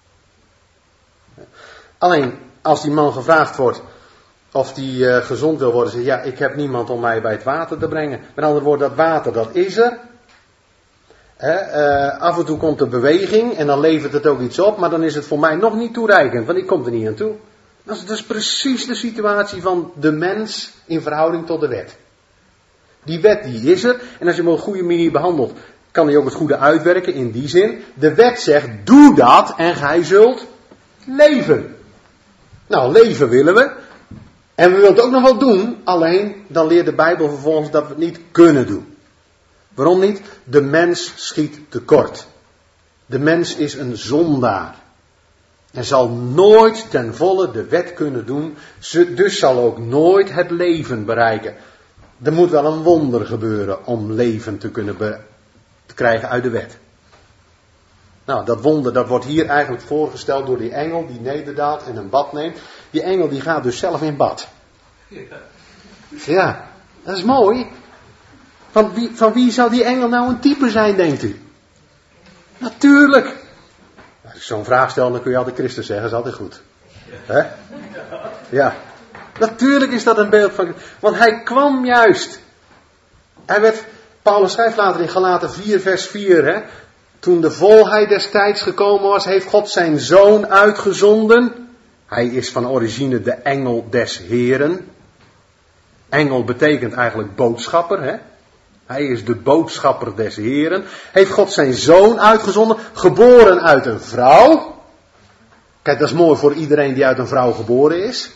[SPEAKER 1] Alleen, als die man gevraagd wordt of die gezond wil worden, zegt ja, ik heb niemand om mij bij het water te brengen. Met andere woorden, dat water, dat is er. Af en toe komt er beweging en dan levert het ook iets op, maar dan is het voor mij nog niet toereikend, want ik kom er niet aan toe. Dat is precies de situatie van de mens in verhouding tot de wet. Die wet die is er, en als je hem op een goede manier behandelt, kan hij ook het goede uitwerken in die zin. De wet zegt, doe dat en gij zult leven. Nou, leven willen we. En we willen het ook nog wel doen, alleen dan leert de Bijbel vervolgens dat we het niet kunnen doen. Waarom niet? De mens schiet tekort. De mens is een zondaar. En zal nooit ten volle de wet kunnen doen. Dus zal ook nooit het leven bereiken. Er moet wel een wonder gebeuren om leven te kunnen te krijgen uit de wet. Nou, dat wonder dat wordt hier eigenlijk voorgesteld door die engel die nederdaalt en een bad neemt. Die engel die gaat dus zelf in bad. Ja, dat is mooi. Van wie zou die engel nou een type zijn, denkt u? Natuurlijk. Als ik zo'n vraag stel, dan kun je altijd Christus zeggen, dat is altijd goed. Hè? Ja. Natuurlijk is dat een beeld van... Want hij kwam juist. Paulus schrijft later in Galaten 4 vers 4, hè. Toen de volheid des tijds gekomen was, heeft God zijn zoon uitgezonden. Hij is van origine de engel des Heren. Engel betekent eigenlijk boodschapper, hè? Hij is de boodschapper des Heren. Heeft God zijn zoon uitgezonden, geboren uit een vrouw. Kijk, dat is mooi voor iedereen die uit een vrouw geboren is.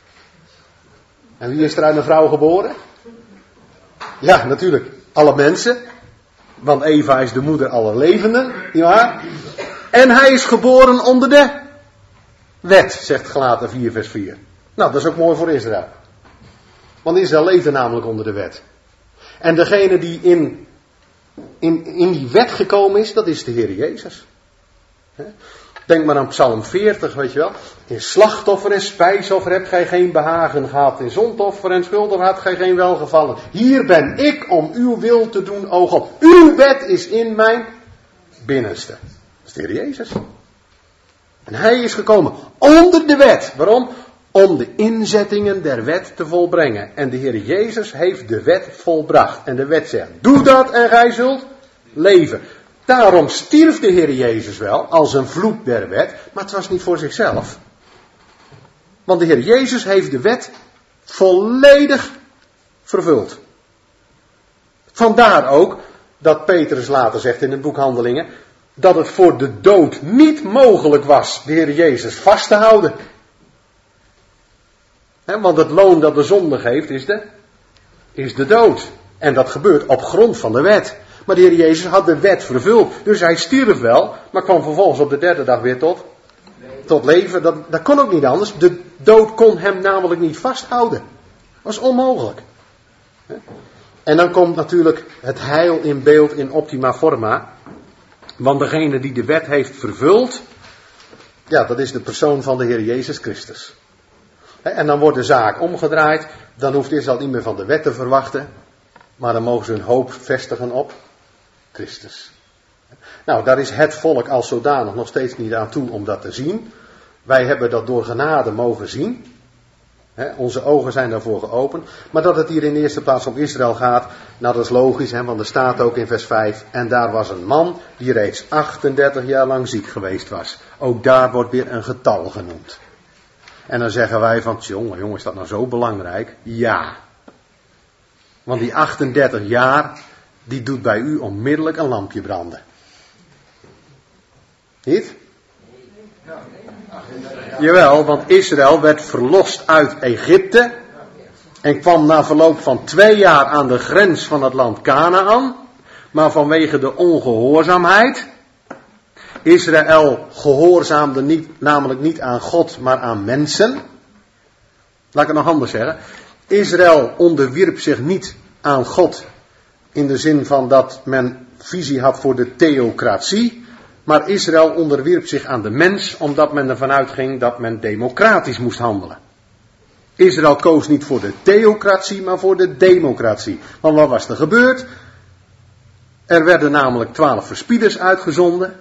[SPEAKER 1] En wie is er uit een vrouw geboren? Ja, natuurlijk, alle mensen. Want Eva is de moeder aller levenden, nietwaar? En hij is geboren onder de wet, zegt Galaten 4 vers 4. Nou, dat is ook mooi voor Israël. Want Israël leefde namelijk onder de wet. En degene die in die wet gekomen is, dat is de Heer Jezus. Denk maar aan Psalm 40, weet je wel. In slachtoffer en spijsoffer hebt gij geen behagen gehad. In zondoffer en schuldoffer had gij geen welgevallen. Hier ben ik om uw wil te doen, o God. Uw wet is in mijn binnenste. Dat is de Heer Jezus. En hij is gekomen onder de wet. Waarom? Om de inzettingen der wet te volbrengen. En de Heer Jezus heeft de wet volbracht. En de wet zegt, doe dat en gij zult leven. Daarom stierf de Heer Jezus wel als een vloek der wet, maar het was niet voor zichzelf. Want de Heer Jezus heeft de wet volledig vervuld. Vandaar ook dat Petrus later zegt in het boek Handelingen, dat het voor de dood niet mogelijk was de Heer Jezus vast te houden. Want het loon dat de zonde geeft is de dood. En dat gebeurt op grond van de wet. Maar de Heer Jezus had de wet vervuld. Dus hij stierf wel, maar kwam vervolgens op de derde dag weer tot leven. Dat kon ook niet anders. De dood kon hem namelijk niet vasthouden. Dat was onmogelijk. En dan komt natuurlijk het heil in beeld in optima forma. Want degene die de wet heeft vervuld, ja, dat is de persoon van de Heer Jezus Christus. En dan wordt de zaak omgedraaid. Dan hoeft Israël niet meer van de wet te verwachten. Maar dan mogen ze hun hoop vestigen op Christus. Nou, daar is het volk als zodanig nog steeds niet aan toe om dat te zien. Wij hebben dat door genade mogen zien. Onze ogen zijn daarvoor geopend. Maar dat het hier in de eerste plaats om Israël gaat, nou dat is logisch, want er staat ook in vers 5. En daar was een man die reeds 38 jaar lang ziek geweest was. Ook daar wordt weer een getal genoemd. En dan zeggen wij van, jongen, is dat nou zo belangrijk? Ja. Want die 38 jaar, die doet bij u onmiddellijk een lampje branden. Niet? Jawel, want Israël werd verlost uit Egypte. En kwam na verloop van 2 jaar aan de grens van het land Kanaan. Maar vanwege de ongehoorzaamheid. Israël gehoorzaamde namelijk niet aan God, maar aan mensen. Laat ik het nog anders zeggen. Israël onderwierp zich niet aan God in de zin van dat men visie had voor de theocratie. Maar Israël onderwierp zich aan de mens omdat men ervan uitging dat men democratisch moest handelen. Israël koos niet voor de theocratie, maar voor de democratie. Want wat was er gebeurd? Er werden namelijk 12 verspieders uitgezonden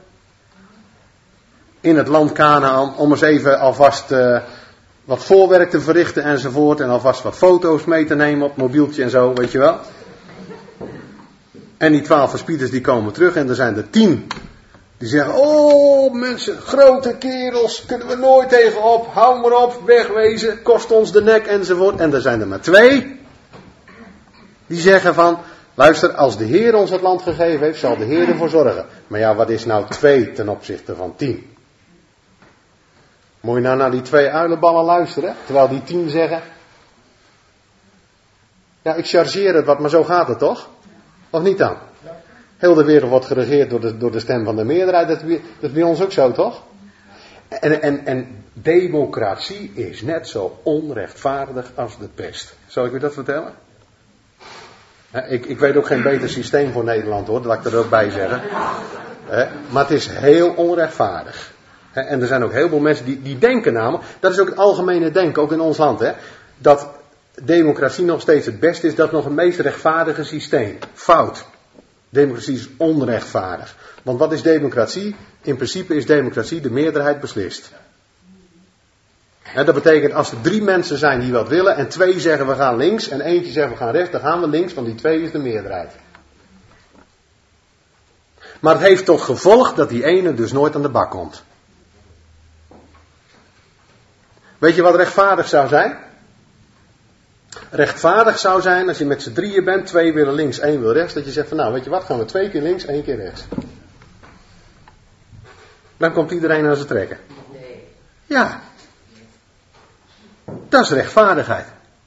[SPEAKER 1] in het land Kanaan om eens even alvast wat voorwerk te verrichten enzovoort. En alvast wat foto's mee te nemen op het mobieltje en zo, weet je wel. En die 12 verspieders die komen terug en er zijn er 10 die zeggen, oh mensen, grote kerels, kunnen we nooit tegenop, hou maar op, wegwezen, kost ons de nek enzovoort. En er zijn er maar 2 die zeggen van, luister, als de Heer ons het land gegeven heeft, zal de Heer ervoor zorgen. Maar ja, wat is nou 2 ten opzichte van 10? Moet je nou naar die 2 uilenballen luisteren, terwijl die 10 zeggen, ja, ik chargeer het wat, maar zo gaat het toch? Of niet dan? Heel de wereld wordt geregeerd door de stem van de meerderheid. Dat is bij ons ook zo, toch? En democratie is net zo onrechtvaardig als de pest. Zal ik u dat vertellen? Ik weet ook geen beter systeem voor Nederland, hoor. Dat laat ik er ook bij zeggen. Maar het is heel onrechtvaardig. En er zijn ook heel veel mensen die denken namelijk, dat is ook het algemene denken, ook in ons land, dat democratie nog steeds het beste is, dat is nog het meest rechtvaardige systeem. Fout. Democratie is onrechtvaardig. Want wat is democratie? In principe is democratie de meerderheid beslist. En dat betekent als er 3 mensen zijn die wat willen en 2 zeggen we gaan links en eentje zegt we gaan rechts, dan gaan we links, want die 2 is de meerderheid. Maar het heeft tot gevolg dat die ene dus nooit aan de bak komt. Weet je wat rechtvaardig zou zijn? Rechtvaardig zou zijn als je met z'n drieën bent, 2 willen links, 1 wil rechts, dat je zegt van nou weet je wat, gaan we 2 keer links, 1 keer rechts. Dan komt iedereen aan zijn trekken. Ja. Dat is rechtvaardigheid.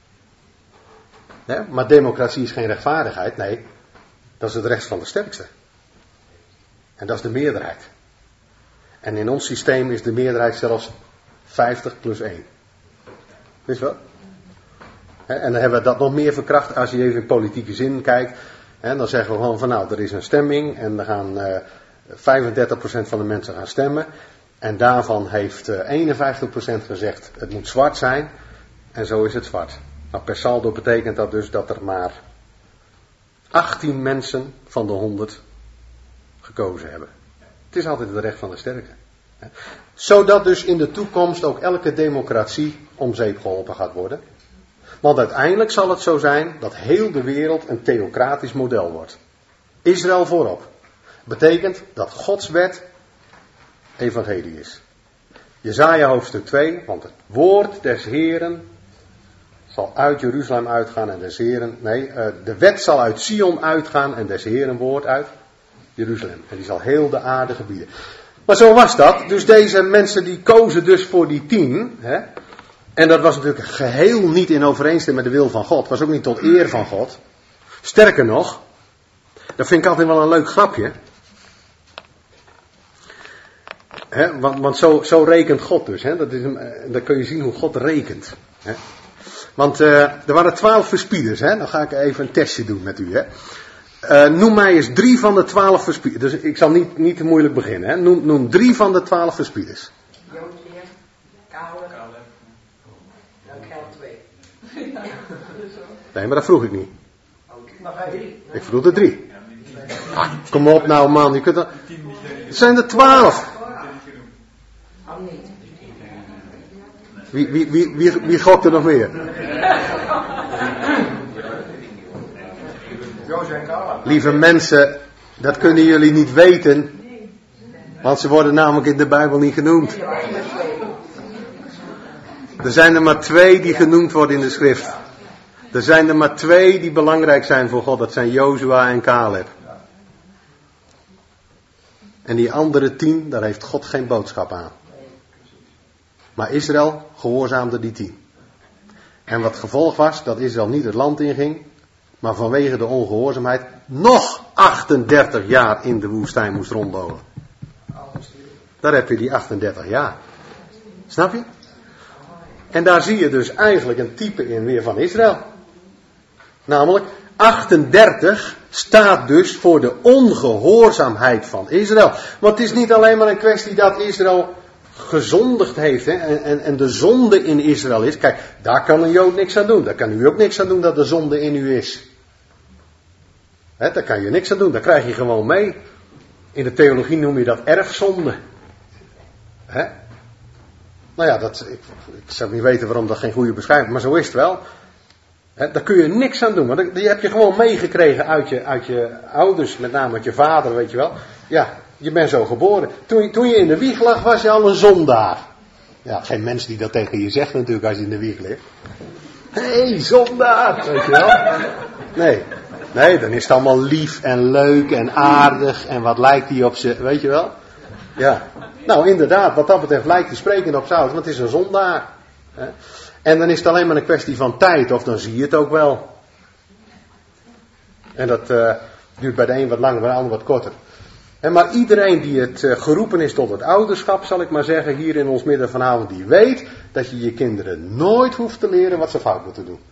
[SPEAKER 1] Ja, maar democratie is geen rechtvaardigheid, nee. Dat is het recht van de sterkste. En dat is de meerderheid. En in ons systeem is de meerderheid zelfs 50 plus 1. Weet je wel? En dan hebben we dat nog meer verkracht als je even in politieke zin kijkt. En dan zeggen we gewoon van nou, er is een stemming en dan gaan 35% van de mensen gaan stemmen. En daarvan heeft 51% gezegd het moet zwart zijn. En zo is het zwart. Nou, per saldo betekent dat dus dat er maar 18 mensen van de 100 gekozen hebben. Het is altijd het recht van de sterke. Zodat dus in de toekomst ook elke democratie om zeep geholpen gaat worden. Want uiteindelijk zal het zo zijn dat heel de wereld een theocratisch model wordt. Israël voorop. Betekent dat Gods wet evangelie is. Jesaja hoofdstuk 2, want het woord des Heren zal uit Jeruzalem uitgaan en des Heren, de wet zal uit Sion uitgaan en des Heren woord uit Jeruzalem. En die zal heel de aarde gebieden. Maar zo was dat. Dus deze mensen die kozen dus voor die 10. En dat was natuurlijk geheel niet in overeenstemming met de wil van God. Was ook niet tot eer van God. Sterker nog, dat vind ik altijd wel een leuk grapje. Want zo rekent God dus. Dan kun je zien hoe God rekent. Want er waren 12 verspieders. Dan ga ik even een testje doen met u. Noem mij eens 3 van de 12 verspieders. Dus ik zal niet te moeilijk beginnen. Noem 3 van de 12 verspieders.
[SPEAKER 3] Jozef, Caleb. Dan Caleb 2.
[SPEAKER 1] Nee, maar dat vroeg ik niet.
[SPEAKER 2] Nog 3.
[SPEAKER 1] Ik vroeg er 3. Kom op nou man. Je kunt er... Het zijn er 12.
[SPEAKER 3] Oh niet.
[SPEAKER 1] Wie gokt er nog meer?
[SPEAKER 2] Jozef en Caleb.
[SPEAKER 1] Lieve mensen, dat kunnen jullie niet weten. Want ze worden namelijk in de Bijbel niet genoemd. Er zijn er maar 2 die genoemd worden in de schrift. Er zijn er maar 2 die belangrijk zijn voor God. Dat zijn Jozua en Caleb. En die andere 10, daar heeft God geen boodschap aan. Maar Israël gehoorzaamde die 10. En wat het gevolg was, dat Israël niet het land inging, maar vanwege de ongehoorzaamheid nog 38 jaar in de woestijn moest ronddolen. Daar heb je die 38 jaar. Snap je? En daar zie je dus eigenlijk een type in weer van Israël. Namelijk 38 staat dus voor de ongehoorzaamheid van Israël. Want het is niet alleen maar een kwestie dat Israël gezondigd heeft en de zonde in Israël is. Kijk, daar kan een Jood niks aan doen. Daar kan u ook niks aan doen dat de zonde in u is. Daar kan je niks aan doen. Daar krijg je gewoon mee. In de theologie noem je dat erfzonde. Nou ja, ik zou niet weten waarom dat geen goede beschrijving is, maar zo is het wel. Daar kun je niks aan doen. Want die heb je gewoon meegekregen uit je ouders, met name uit je vader, weet je wel. Ja, je bent zo geboren. Toen je in de wieg lag, was je al een zondaar. Ja, geen mens die dat tegen je zegt natuurlijk als je in de wieg ligt. Hé, zondaar, weet je wel. Nee, dan is het allemaal lief en leuk en aardig en wat lijkt hij op ze, weet je wel. Ja, nou inderdaad, wat dat betreft lijkt hij sprekend op zijn ouders, want het is een zondaar. En dan is het alleen maar een kwestie van tijd, of dan zie je het ook wel. En dat duurt bij de een wat langer, bij de ander wat korter. Maar iedereen die het geroepen is tot het ouderschap, zal ik maar zeggen, hier in ons midden vanavond, die weet dat je je kinderen nooit hoeft te leren wat ze fout moeten doen.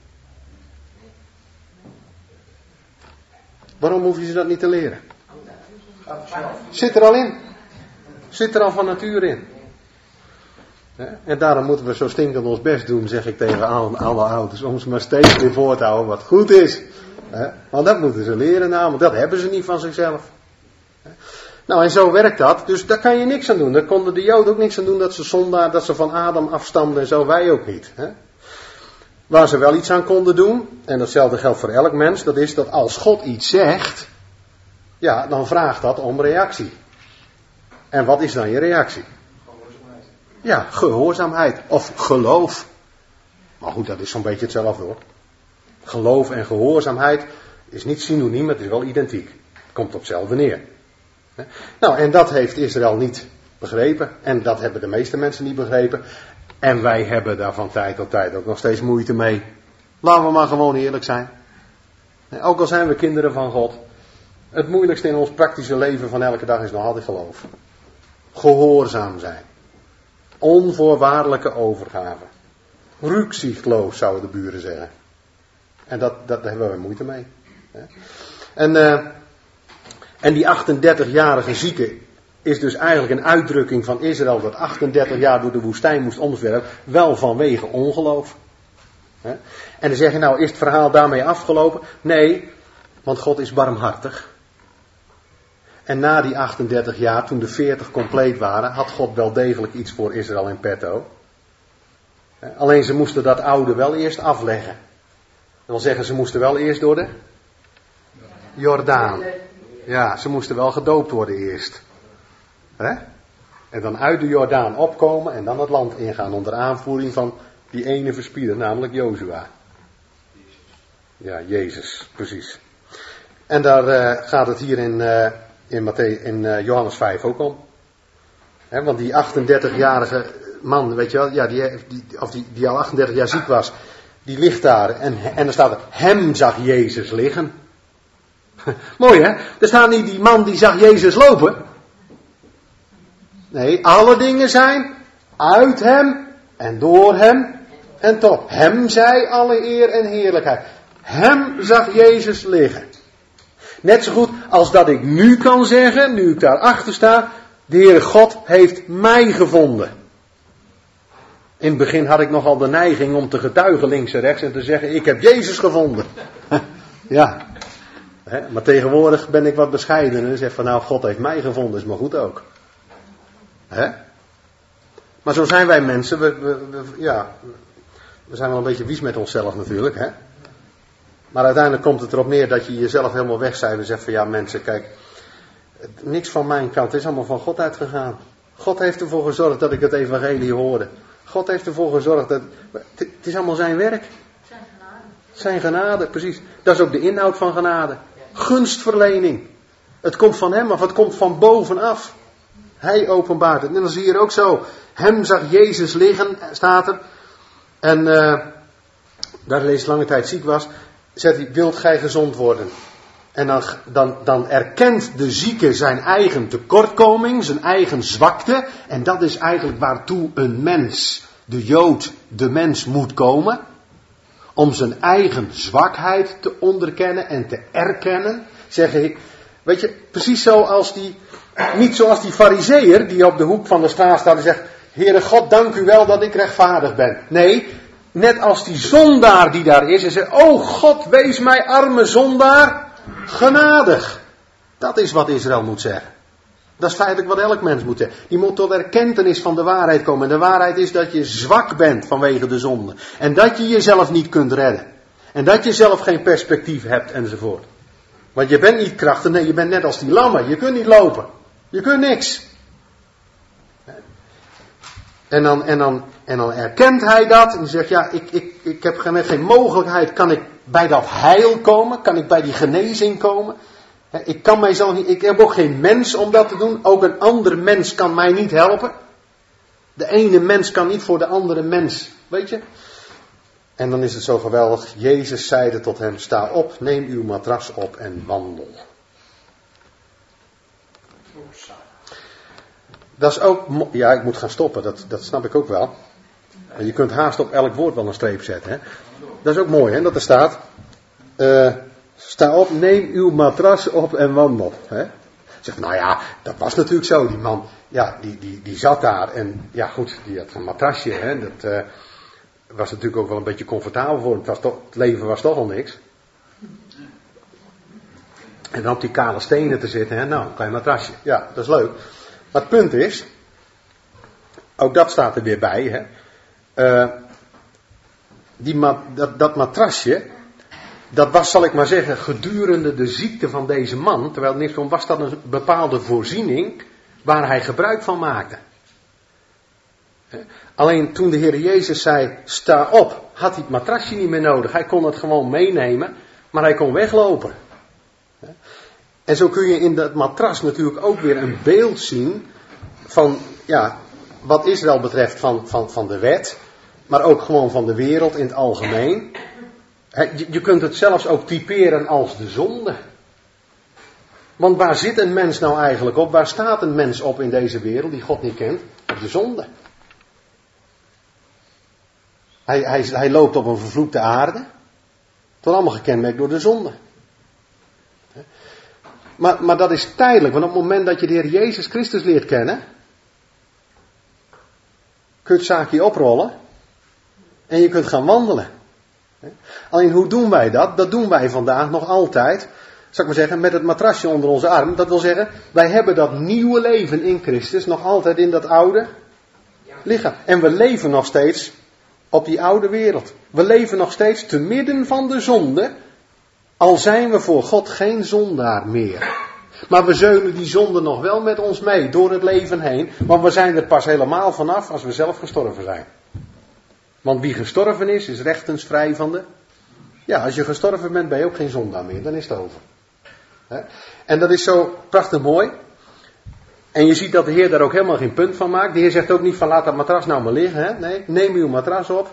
[SPEAKER 1] Waarom hoef je ze dat niet te leren? Zit er al in. Zit er al van nature in. En daarom moeten we zo stinkend ons best doen, zeg ik tegen alle ouders, om ze maar steeds weer voor te houden wat goed is. Want dat moeten ze leren namelijk, dat hebben ze niet van zichzelf. Nou, en zo werkt dat, dus daar kan je niks aan doen. Daar konden de Joden ook niks aan doen dat ze zondaar, dat ze van Adam afstamden en zo, wij ook niet. Waar ze wel iets aan konden doen, en datzelfde geldt voor elk mens, dat is dat als God iets zegt, ja, dan vraagt dat om reactie. En wat is dan je reactie?
[SPEAKER 2] Gehoorzaamheid.
[SPEAKER 1] Ja, gehoorzaamheid of geloof. Maar goed, dat is zo'n beetje hetzelfde hoor. Geloof en gehoorzaamheid is niet synoniem, het is wel identiek. Het komt op hetzelfde neer. Nou, en dat heeft Israël niet begrepen. En dat hebben de meeste mensen niet begrepen. En wij hebben daar van tijd tot tijd ook nog steeds moeite mee. Laten we maar gewoon eerlijk zijn. Ook al zijn we kinderen van God. Het moeilijkste in ons praktische leven van elke dag is nog altijd geloof. Gehoorzaam zijn. Onvoorwaardelijke overgave. Rücksichtsloos zouden de buren zeggen. En daar hebben we moeite mee. En die 38-jarige zieke is dus eigenlijk een uitdrukking van Israël dat 38 jaar door de woestijn moest omzwerven, wel vanwege ongeloof. En dan zeg je nou, is het verhaal daarmee afgelopen? Nee, want God is barmhartig. En na die 38 jaar, toen de 40 compleet waren, had God wel degelijk iets voor Israël in petto. Alleen ze moesten dat oude wel eerst afleggen. Dat wil zeggen, ze moesten wel eerst door de Jordaan. Ja, ze moesten wel gedoopt worden eerst. En dan uit de Jordaan opkomen en dan het land ingaan onder aanvoering van die ene verspieder, namelijk Jozua. Ja, Jezus, precies. En daar gaat het hier in Johannes 5 ook om. Want die 38-jarige man, weet je wel, ja, die al 38 jaar ziek was, die ligt daar en er staat er, hem zag Jezus liggen. Mooi hè? Er staat niet die man die zag Jezus lopen. Nee, alle dingen zijn uit hem en door hem en tot hem zij alle eer en heerlijkheid. Hem zag Jezus liggen. Net zo goed als dat ik nu kan zeggen, nu ik daarachter sta, de Heere God heeft mij gevonden. In het begin had ik nogal de neiging om te getuigen links en rechts en te zeggen, ik heb Jezus gevonden. Ja. Maar tegenwoordig ben ik wat bescheiden en zeg van nou, God heeft mij gevonden, is maar goed ook. Maar zo zijn wij mensen, we zijn wel een beetje wies met onszelf natuurlijk. Hè? Maar uiteindelijk komt het erop neer dat je jezelf helemaal wegcijfert en zegt van ja mensen, kijk, niks van mijn kant, het is allemaal van God uitgegaan. God heeft ervoor gezorgd dat ik het evangelie hoorde. God heeft ervoor gezorgd dat, het is allemaal zijn werk. Zijn genade, precies. Dat is ook de inhoud van genade. Gunstverlening. Het komt van hem af, het komt van bovenaf. Hij openbaart het. En dan zie je er ook zo. Hem zag Jezus liggen, staat er. En daar deze lange tijd ziek was, zegt hij, wilt gij gezond worden? En dan erkent de zieke zijn eigen tekortkoming, zijn eigen zwakte. En dat is eigenlijk waartoe een mens, de Jood, de mens moet komen. Om zijn eigen zwakheid te onderkennen en te erkennen. Zeg ik, weet je, precies zoals niet zoals die farizeeër die op de hoek van de straat staat en zegt, Heere God, dank u wel dat ik rechtvaardig ben. Nee, net als die zondaar die daar is en zegt, oh God, wees mij arme zondaar genadig. Dat is wat Israël moet zeggen. Dat is feitelijk wat elk mens moet zeggen. Die moet tot erkentenis van de waarheid komen. En de waarheid is dat je zwak bent vanwege de zonde. En dat je jezelf niet kunt redden. En dat je zelf geen perspectief hebt enzovoort. Want je bent niet krachtig, nee, je bent net als die lammen. Je kunt niet lopen. Je kunt niks. En dan erkent hij dat. En hij zegt, ja, ik heb geen mogelijkheid. Kan ik bij dat heil komen? Kan ik bij die genezing komen? Ik kan mijzelf niet, ik heb ook geen mens om dat te doen. Ook een ander mens kan mij niet helpen. De ene mens kan niet voor de andere mens. Weet je? En dan is het zo geweldig. Jezus zeide tot hem, sta op, neem uw matras op en wandel. Dat is ook, ja, ik moet gaan stoppen, dat snap ik ook wel. Maar je kunt haast op elk woord wel een streep zetten. Hè? Dat is ook mooi, hè, dat er staat. Sta op, neem uw matras op en wandel. Hè? Zegt, nou ja, dat was natuurlijk zo. Die man, ja, die zat daar en ja goed, die had een matrasje. Hè? Dat was natuurlijk ook wel een beetje comfortabel voor hem. Het leven was toch al niks. En dan op die kale stenen te zitten, hè? Nou, een klein matrasje. Ja, dat is leuk. Maar het punt is, ook dat staat er weer bij, hè? Dat matrasje, dat was, zal ik maar zeggen, gedurende de ziekte van deze man, terwijl het niks om was, dat een bepaalde voorziening waar hij gebruik van maakte. Alleen toen de Heer Jezus zei, sta op, had hij het matrasje niet meer nodig. Hij kon het gewoon meenemen, maar hij kon weglopen. En zo kun je in dat matras natuurlijk ook weer een beeld zien van, ja, wat Israël betreft van de wet, maar ook gewoon van de wereld in het algemeen. Je kunt het zelfs ook typeren als de zonde. Want waar zit een mens nou eigenlijk op? Waar staat een mens op in deze wereld die God niet kent? Op de zonde. Hij loopt op een vervloekte aarde. Het wordt allemaal gekenmerkt door de zonde. Maar dat is tijdelijk, want op het moment dat je de Heer Jezus Christus leert kennen, kun je het zaakje oprollen en je kunt gaan wandelen. Alleen hoe doen wij dat? Dat doen wij vandaag nog altijd, zal ik maar zeggen, met het matrasje onder onze arm. Dat wil zeggen, wij hebben dat nieuwe leven in Christus nog altijd in dat oude lichaam. En we leven nog steeds op die oude wereld. We leven nog steeds te midden van de zonde, al zijn we voor God geen zondaar meer. Maar we zeulen die zonde nog wel met ons mee door het leven heen, want we zijn er pas helemaal vanaf als we zelf gestorven zijn. Want wie gestorven is rechtens vrij van de... Ja, als je gestorven bent, ben je ook geen zondaar meer. Dan is het over. En dat is zo prachtig mooi. En je ziet dat de Heer daar ook helemaal geen punt van maakt. De Heer zegt ook niet van laat dat matras nou maar liggen. Hè? Nee, neem uw matras op.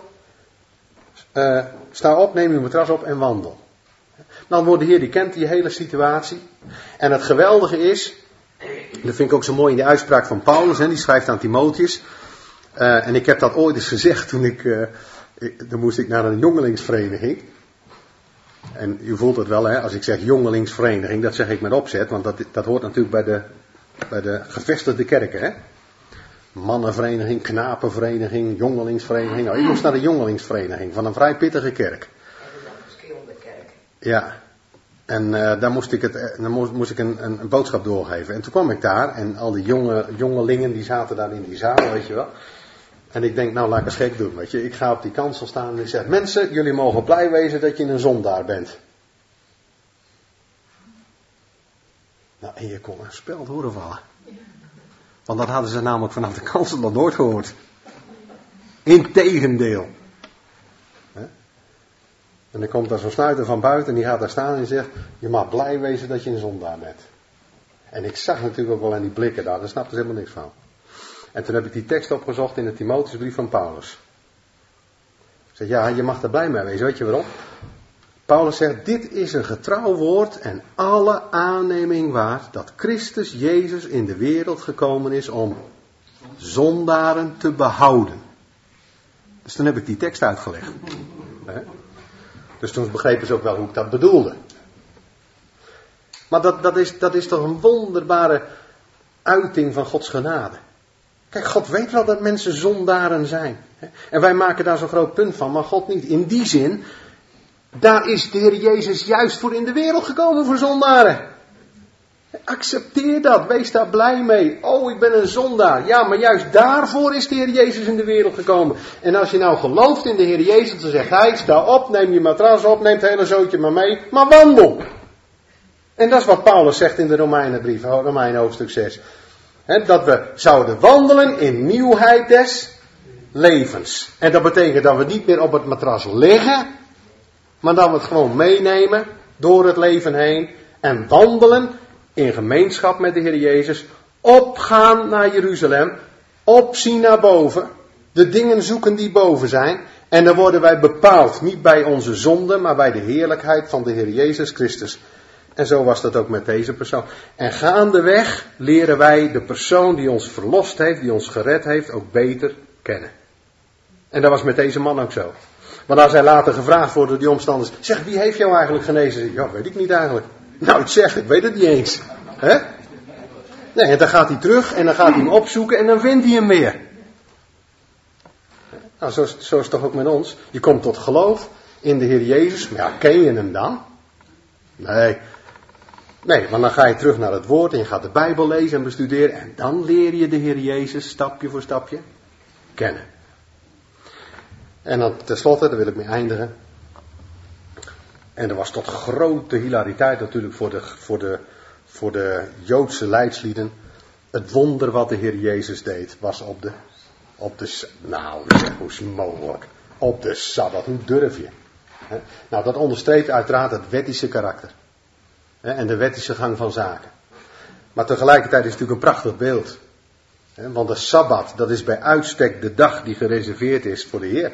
[SPEAKER 1] Sta op, neem uw matras op en wandel. Dan wordt de Heer, die kent die hele situatie. En het geweldige is, dat vind ik ook zo mooi in de uitspraak van Paulus, hè, die schrijft aan Timotheus. En ik heb dat ooit eens gezegd toen dan moest ik naar een jongelingsvereniging. En u voelt het wel, hè, als ik zeg jongelingsvereniging, dat zeg ik met opzet, want dat hoort natuurlijk bij de gevestigde kerken. Hè. Mannenvereniging, knapenvereniging, jongelingsvereniging. Nou, ik moest naar de jongelingsvereniging van een vrij pittige kerk.
[SPEAKER 3] Verschillende kerken.
[SPEAKER 1] Ja, en daar moest ik een boodschap doorgeven. En toen kwam ik daar en al die jongelingen die zaten daar in die zaal, weet je wel. En ik denk, nou laat ik eens gek doen, weet je. Ik ga op die kansel staan en ik zeg, mensen, jullie mogen blij wezen dat je een zondaar bent. Nou, en je kon een speld horen vallen. Want dat hadden ze namelijk vanaf de kansel nog nooit gehoord. Integendeel. En dan komt daar zo'n snuiter van buiten en die gaat daar staan en zegt, je mag blij wezen dat je een zondaar bent. En ik zag natuurlijk ook wel aan die blikken daar snapte ze helemaal niks van. En toen heb ik die tekst opgezocht in de Timotheusbrief van Paulus. Ik zeg, ja, je mag er blij mee wezen, weet je waarom? Paulus zegt, dit is een getrouw woord en alle aanneming waard dat Christus Jezus in de wereld gekomen is om zondaren te behouden. Dus toen heb ik die tekst uitgelegd. Dus toen begrepen ze ook wel hoe ik dat bedoelde. Maar dat is toch een wonderbare uiting van Gods genade. Kijk, God weet wel dat mensen zondaren zijn. En wij maken daar zo'n groot punt van, maar God niet. In die zin, daar is de Heer Jezus juist voor in de wereld gekomen voor zondaren. Accepteer dat, wees daar blij mee. Oh, ik ben een zondaar. Ja, maar juist daarvoor is de Heer Jezus in de wereld gekomen. En als je nou gelooft in de Heer Jezus, dan zegt hij, sta op, neem je matras op, neem het hele zootje maar mee, maar wandel. En dat is wat Paulus zegt in de Romeinenbrief, Romeinen hoofdstuk 6. Dat we zouden wandelen in nieuwheid des levens. En dat betekent dat we niet meer op het matras liggen, maar dat we het gewoon meenemen door het leven heen en wandelen in gemeenschap met de Heer Jezus, opgaan naar Jeruzalem, opzien naar boven, de dingen zoeken die boven zijn, en dan worden wij bepaald, niet bij onze zonde, maar bij de heerlijkheid van de Heer Jezus Christus. En zo was dat ook met deze persoon. En gaandeweg leren wij de persoon die ons verlost heeft, die ons gered heeft, ook beter kennen. En dat was met deze man ook zo. Want als hij later gevraagd wordt door die omstanders, zeg, wie heeft jou eigenlijk genezen? Ja, weet ik niet eigenlijk. Nou, ik weet het niet eens. Hè? Nee, en dan gaat hij terug en dan gaat hij hem opzoeken en dan vindt hij hem weer. Nou, zo is het toch ook met ons. Je komt tot geloof in de Heer Jezus, maar ja, ken je hem dan? Nee, want dan ga je terug naar het woord en je gaat de Bijbel lezen en bestuderen en dan leer je de Heer Jezus stapje voor stapje kennen. En dan tenslotte, daar wil ik mee eindigen. En er was tot grote hilariteit natuurlijk voor de Joodse leidslieden. Het wonder wat de Heer Jezus deed was op de nou, hoe is het mogelijk? Op de Sabbat, hoe durf je? Nou, dat onderstreept uiteraard het wettische karakter. En de wettische gang van zaken. Maar tegelijkertijd is het natuurlijk een prachtig beeld. Want de Sabbat, dat is bij uitstek de dag die gereserveerd is voor de Heer.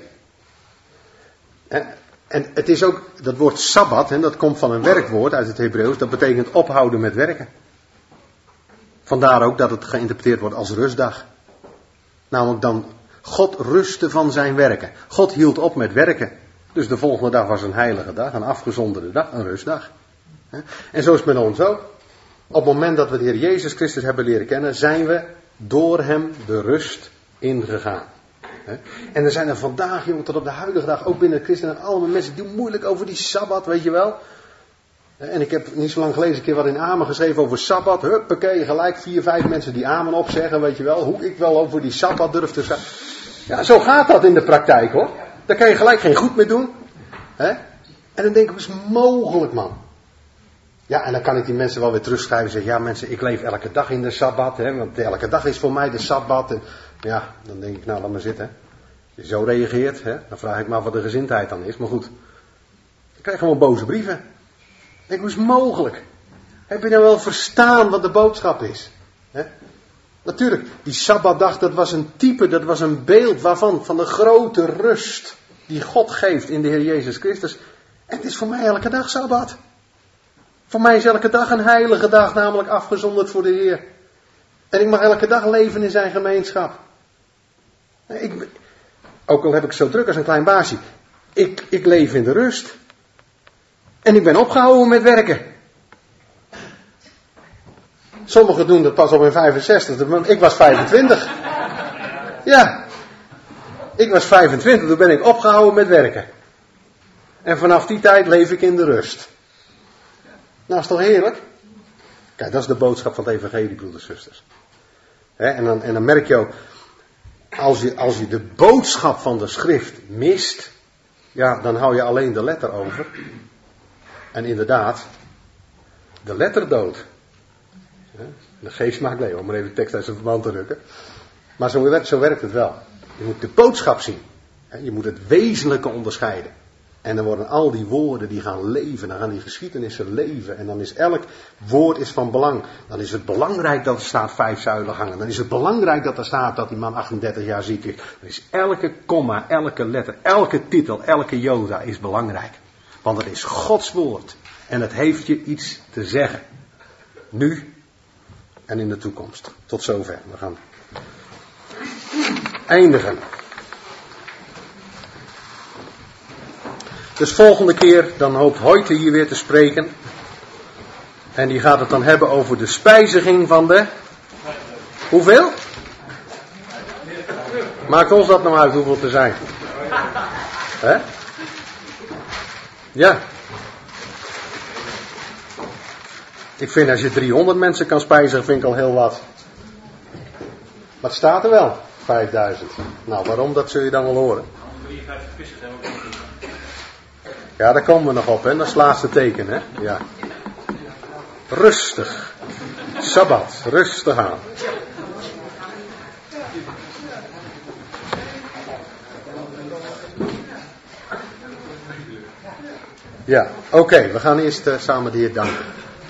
[SPEAKER 1] En het is ook, dat woord Sabbat, dat komt van een werkwoord uit het Hebreeuws, dat betekent ophouden met werken. Vandaar ook dat het geïnterpreteerd wordt als rustdag. Namelijk dan, God rustte van zijn werken. God hield op met werken. Dus de volgende dag was een heilige dag, een afgezonderde dag, een rustdag. En zo is het met ons ook. Op het moment dat we de Heer Jezus Christus hebben leren kennen, zijn we door hem de rust ingegaan. En er zijn er vandaag, jongen, tot op de huidige dag, ook binnen de christenen, allemaal mensen die doen moeilijk over die Sabbat, weet je wel. En ik heb niet zo lang geleden een keer wat in Amen geschreven over Sabbat. Huppakee, gelijk 4, 5 mensen die Amen opzeggen, weet je wel. Hoe ik wel over die Sabbat durf te zeggen. Ja, zo gaat dat in de praktijk, hoor. Daar kan je gelijk geen goed mee doen. En dan denk ik, is mogelijk, man. Ja, en dan kan ik die mensen wel weer terugschrijven en zeggen, ja mensen, ik leef elke dag in de Sabbat, want elke dag is voor mij de Sabbat. En ja, dan denk ik, nou laat maar zitten. Als je zo reageert, dan vraag ik me af wat de gezindheid dan is. Maar goed, ik krijg gewoon boze brieven. Ik denk, hoe is het mogelijk? Heb je nou wel verstaan wat de boodschap is? Natuurlijk, die Sabbatdag, dat was een type, dat was een beeld waarvan, van de grote rust die God geeft in de Heer Jezus Christus. En het is voor mij elke dag Sabbat. Voor mij is elke dag een heilige dag, namelijk afgezonderd voor de Heer. En ik mag elke dag leven in zijn gemeenschap. Ook al heb ik zo druk als een klein baasje. Ik leef in de rust. En ik ben opgehouden met werken. Sommigen doen dat pas op hun 65. Ik was 25. Ja. Ik was 25, toen ben ik opgehouden met werken. En vanaf die tijd leef ik in de rust. Nou, is toch heerlijk? Kijk, dat is de boodschap van het evangelie, broeders en zusters. En dan merk je ook, als je de boodschap van de schrift mist, ja, dan hou je alleen de letter over. En inderdaad, de letter dood. De geest maakt leven, om maar even de tekst uit zijn verband te rukken. Maar zo werkt het wel. Je moet de boodschap zien. Je moet het wezenlijke onderscheiden. En dan worden al die woorden die gaan leven, dan gaan die geschiedenissen leven. En dan is elk woord is van belang. Dan is het belangrijk dat er staat 5 zuilen hangen. Dan is het belangrijk dat er staat dat die man 38 jaar ziek is. Dan is elke komma, elke letter, elke titel, elke joda is belangrijk. Want het is Gods woord. En het heeft je iets te zeggen. Nu en in de toekomst. Tot zover. We gaan eindigen. Dus volgende keer dan hoopt Hoyte hier weer te spreken. En die gaat het dan hebben over de spijziging van de... Hoeveel? Maakt ons dat nou uit hoeveel te zijn? Hè? Ja. Ik vind als je 300 mensen kan spijzigen, vind ik al heel wat. Maar het staat er wel. 5000. Nou, waarom? Dat zul je dan wel horen.
[SPEAKER 2] 53 vissers hebben we ook nog.
[SPEAKER 1] Ja, daar komen we nog op, hè. Dat is het laatste teken, hè. Ja. Rustig. Sabbat. Rustig aan. Ja, oké. We gaan eerst samen de Heer danken.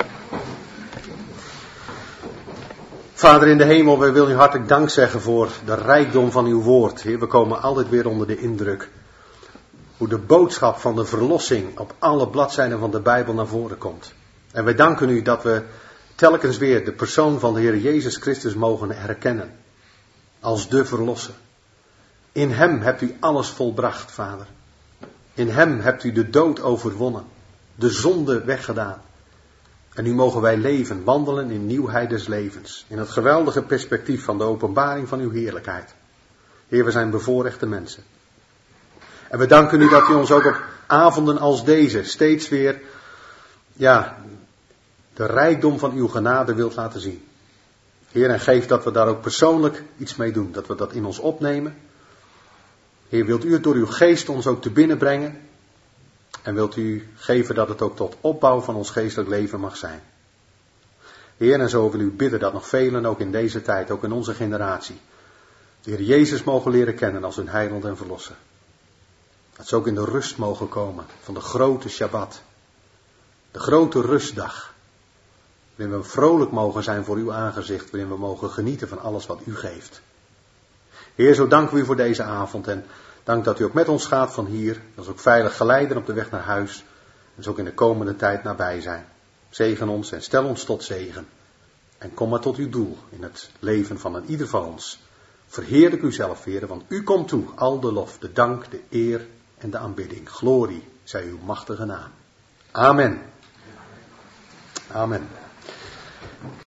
[SPEAKER 1] Vader in de hemel, wij willen u hartelijk dank zeggen voor de rijkdom van uw woord. Heer, we komen altijd weer onder de indruk. Hoe de boodschap van de verlossing op alle bladzijden van de Bijbel naar voren komt. En wij danken u dat we telkens weer de persoon van de Heer Jezus Christus mogen herkennen. Als de verlosser. In hem hebt u alles volbracht, Vader. In hem hebt u de dood overwonnen. De zonde weggedaan. En nu mogen wij leven, wandelen in nieuwheid des levens. In het geweldige perspectief van de openbaring van uw heerlijkheid. Heer, we zijn bevoorrechte mensen. En we danken u dat u ons ook op avonden als deze steeds weer, ja, de rijkdom van uw genade wilt laten zien. Heer, en geef dat we daar ook persoonlijk iets mee doen. Dat we dat in ons opnemen. Heer, wilt u het door uw geest ons ook te binnen brengen. En wilt u geven dat het ook tot opbouw van ons geestelijk leven mag zijn. Heer, en zo wil u bidden dat nog velen, ook in deze tijd, ook in onze generatie, de Heer Jezus mogen leren kennen als hun heiland en verlosser. Dat ze ook in de rust mogen komen van de grote Shabbat. De grote rustdag. Waarin we vrolijk mogen zijn voor uw aangezicht. Waarin we mogen genieten van alles wat u geeft. Heer, zo danken we u voor deze avond. En dank dat u ook met ons gaat van hier. Dat we ook veilig geleiden op de weg naar huis. En zo ook in de komende tijd nabij zijn. Zegen ons en stel ons tot zegen. En kom maar tot uw doel in het leven van een ieder van ons. Verheerlijk u zelf, Heer, want u komt toe. Al de lof, de dank, de eer en de aanbidding. Glorie zij uw machtige naam. Amen. Amen.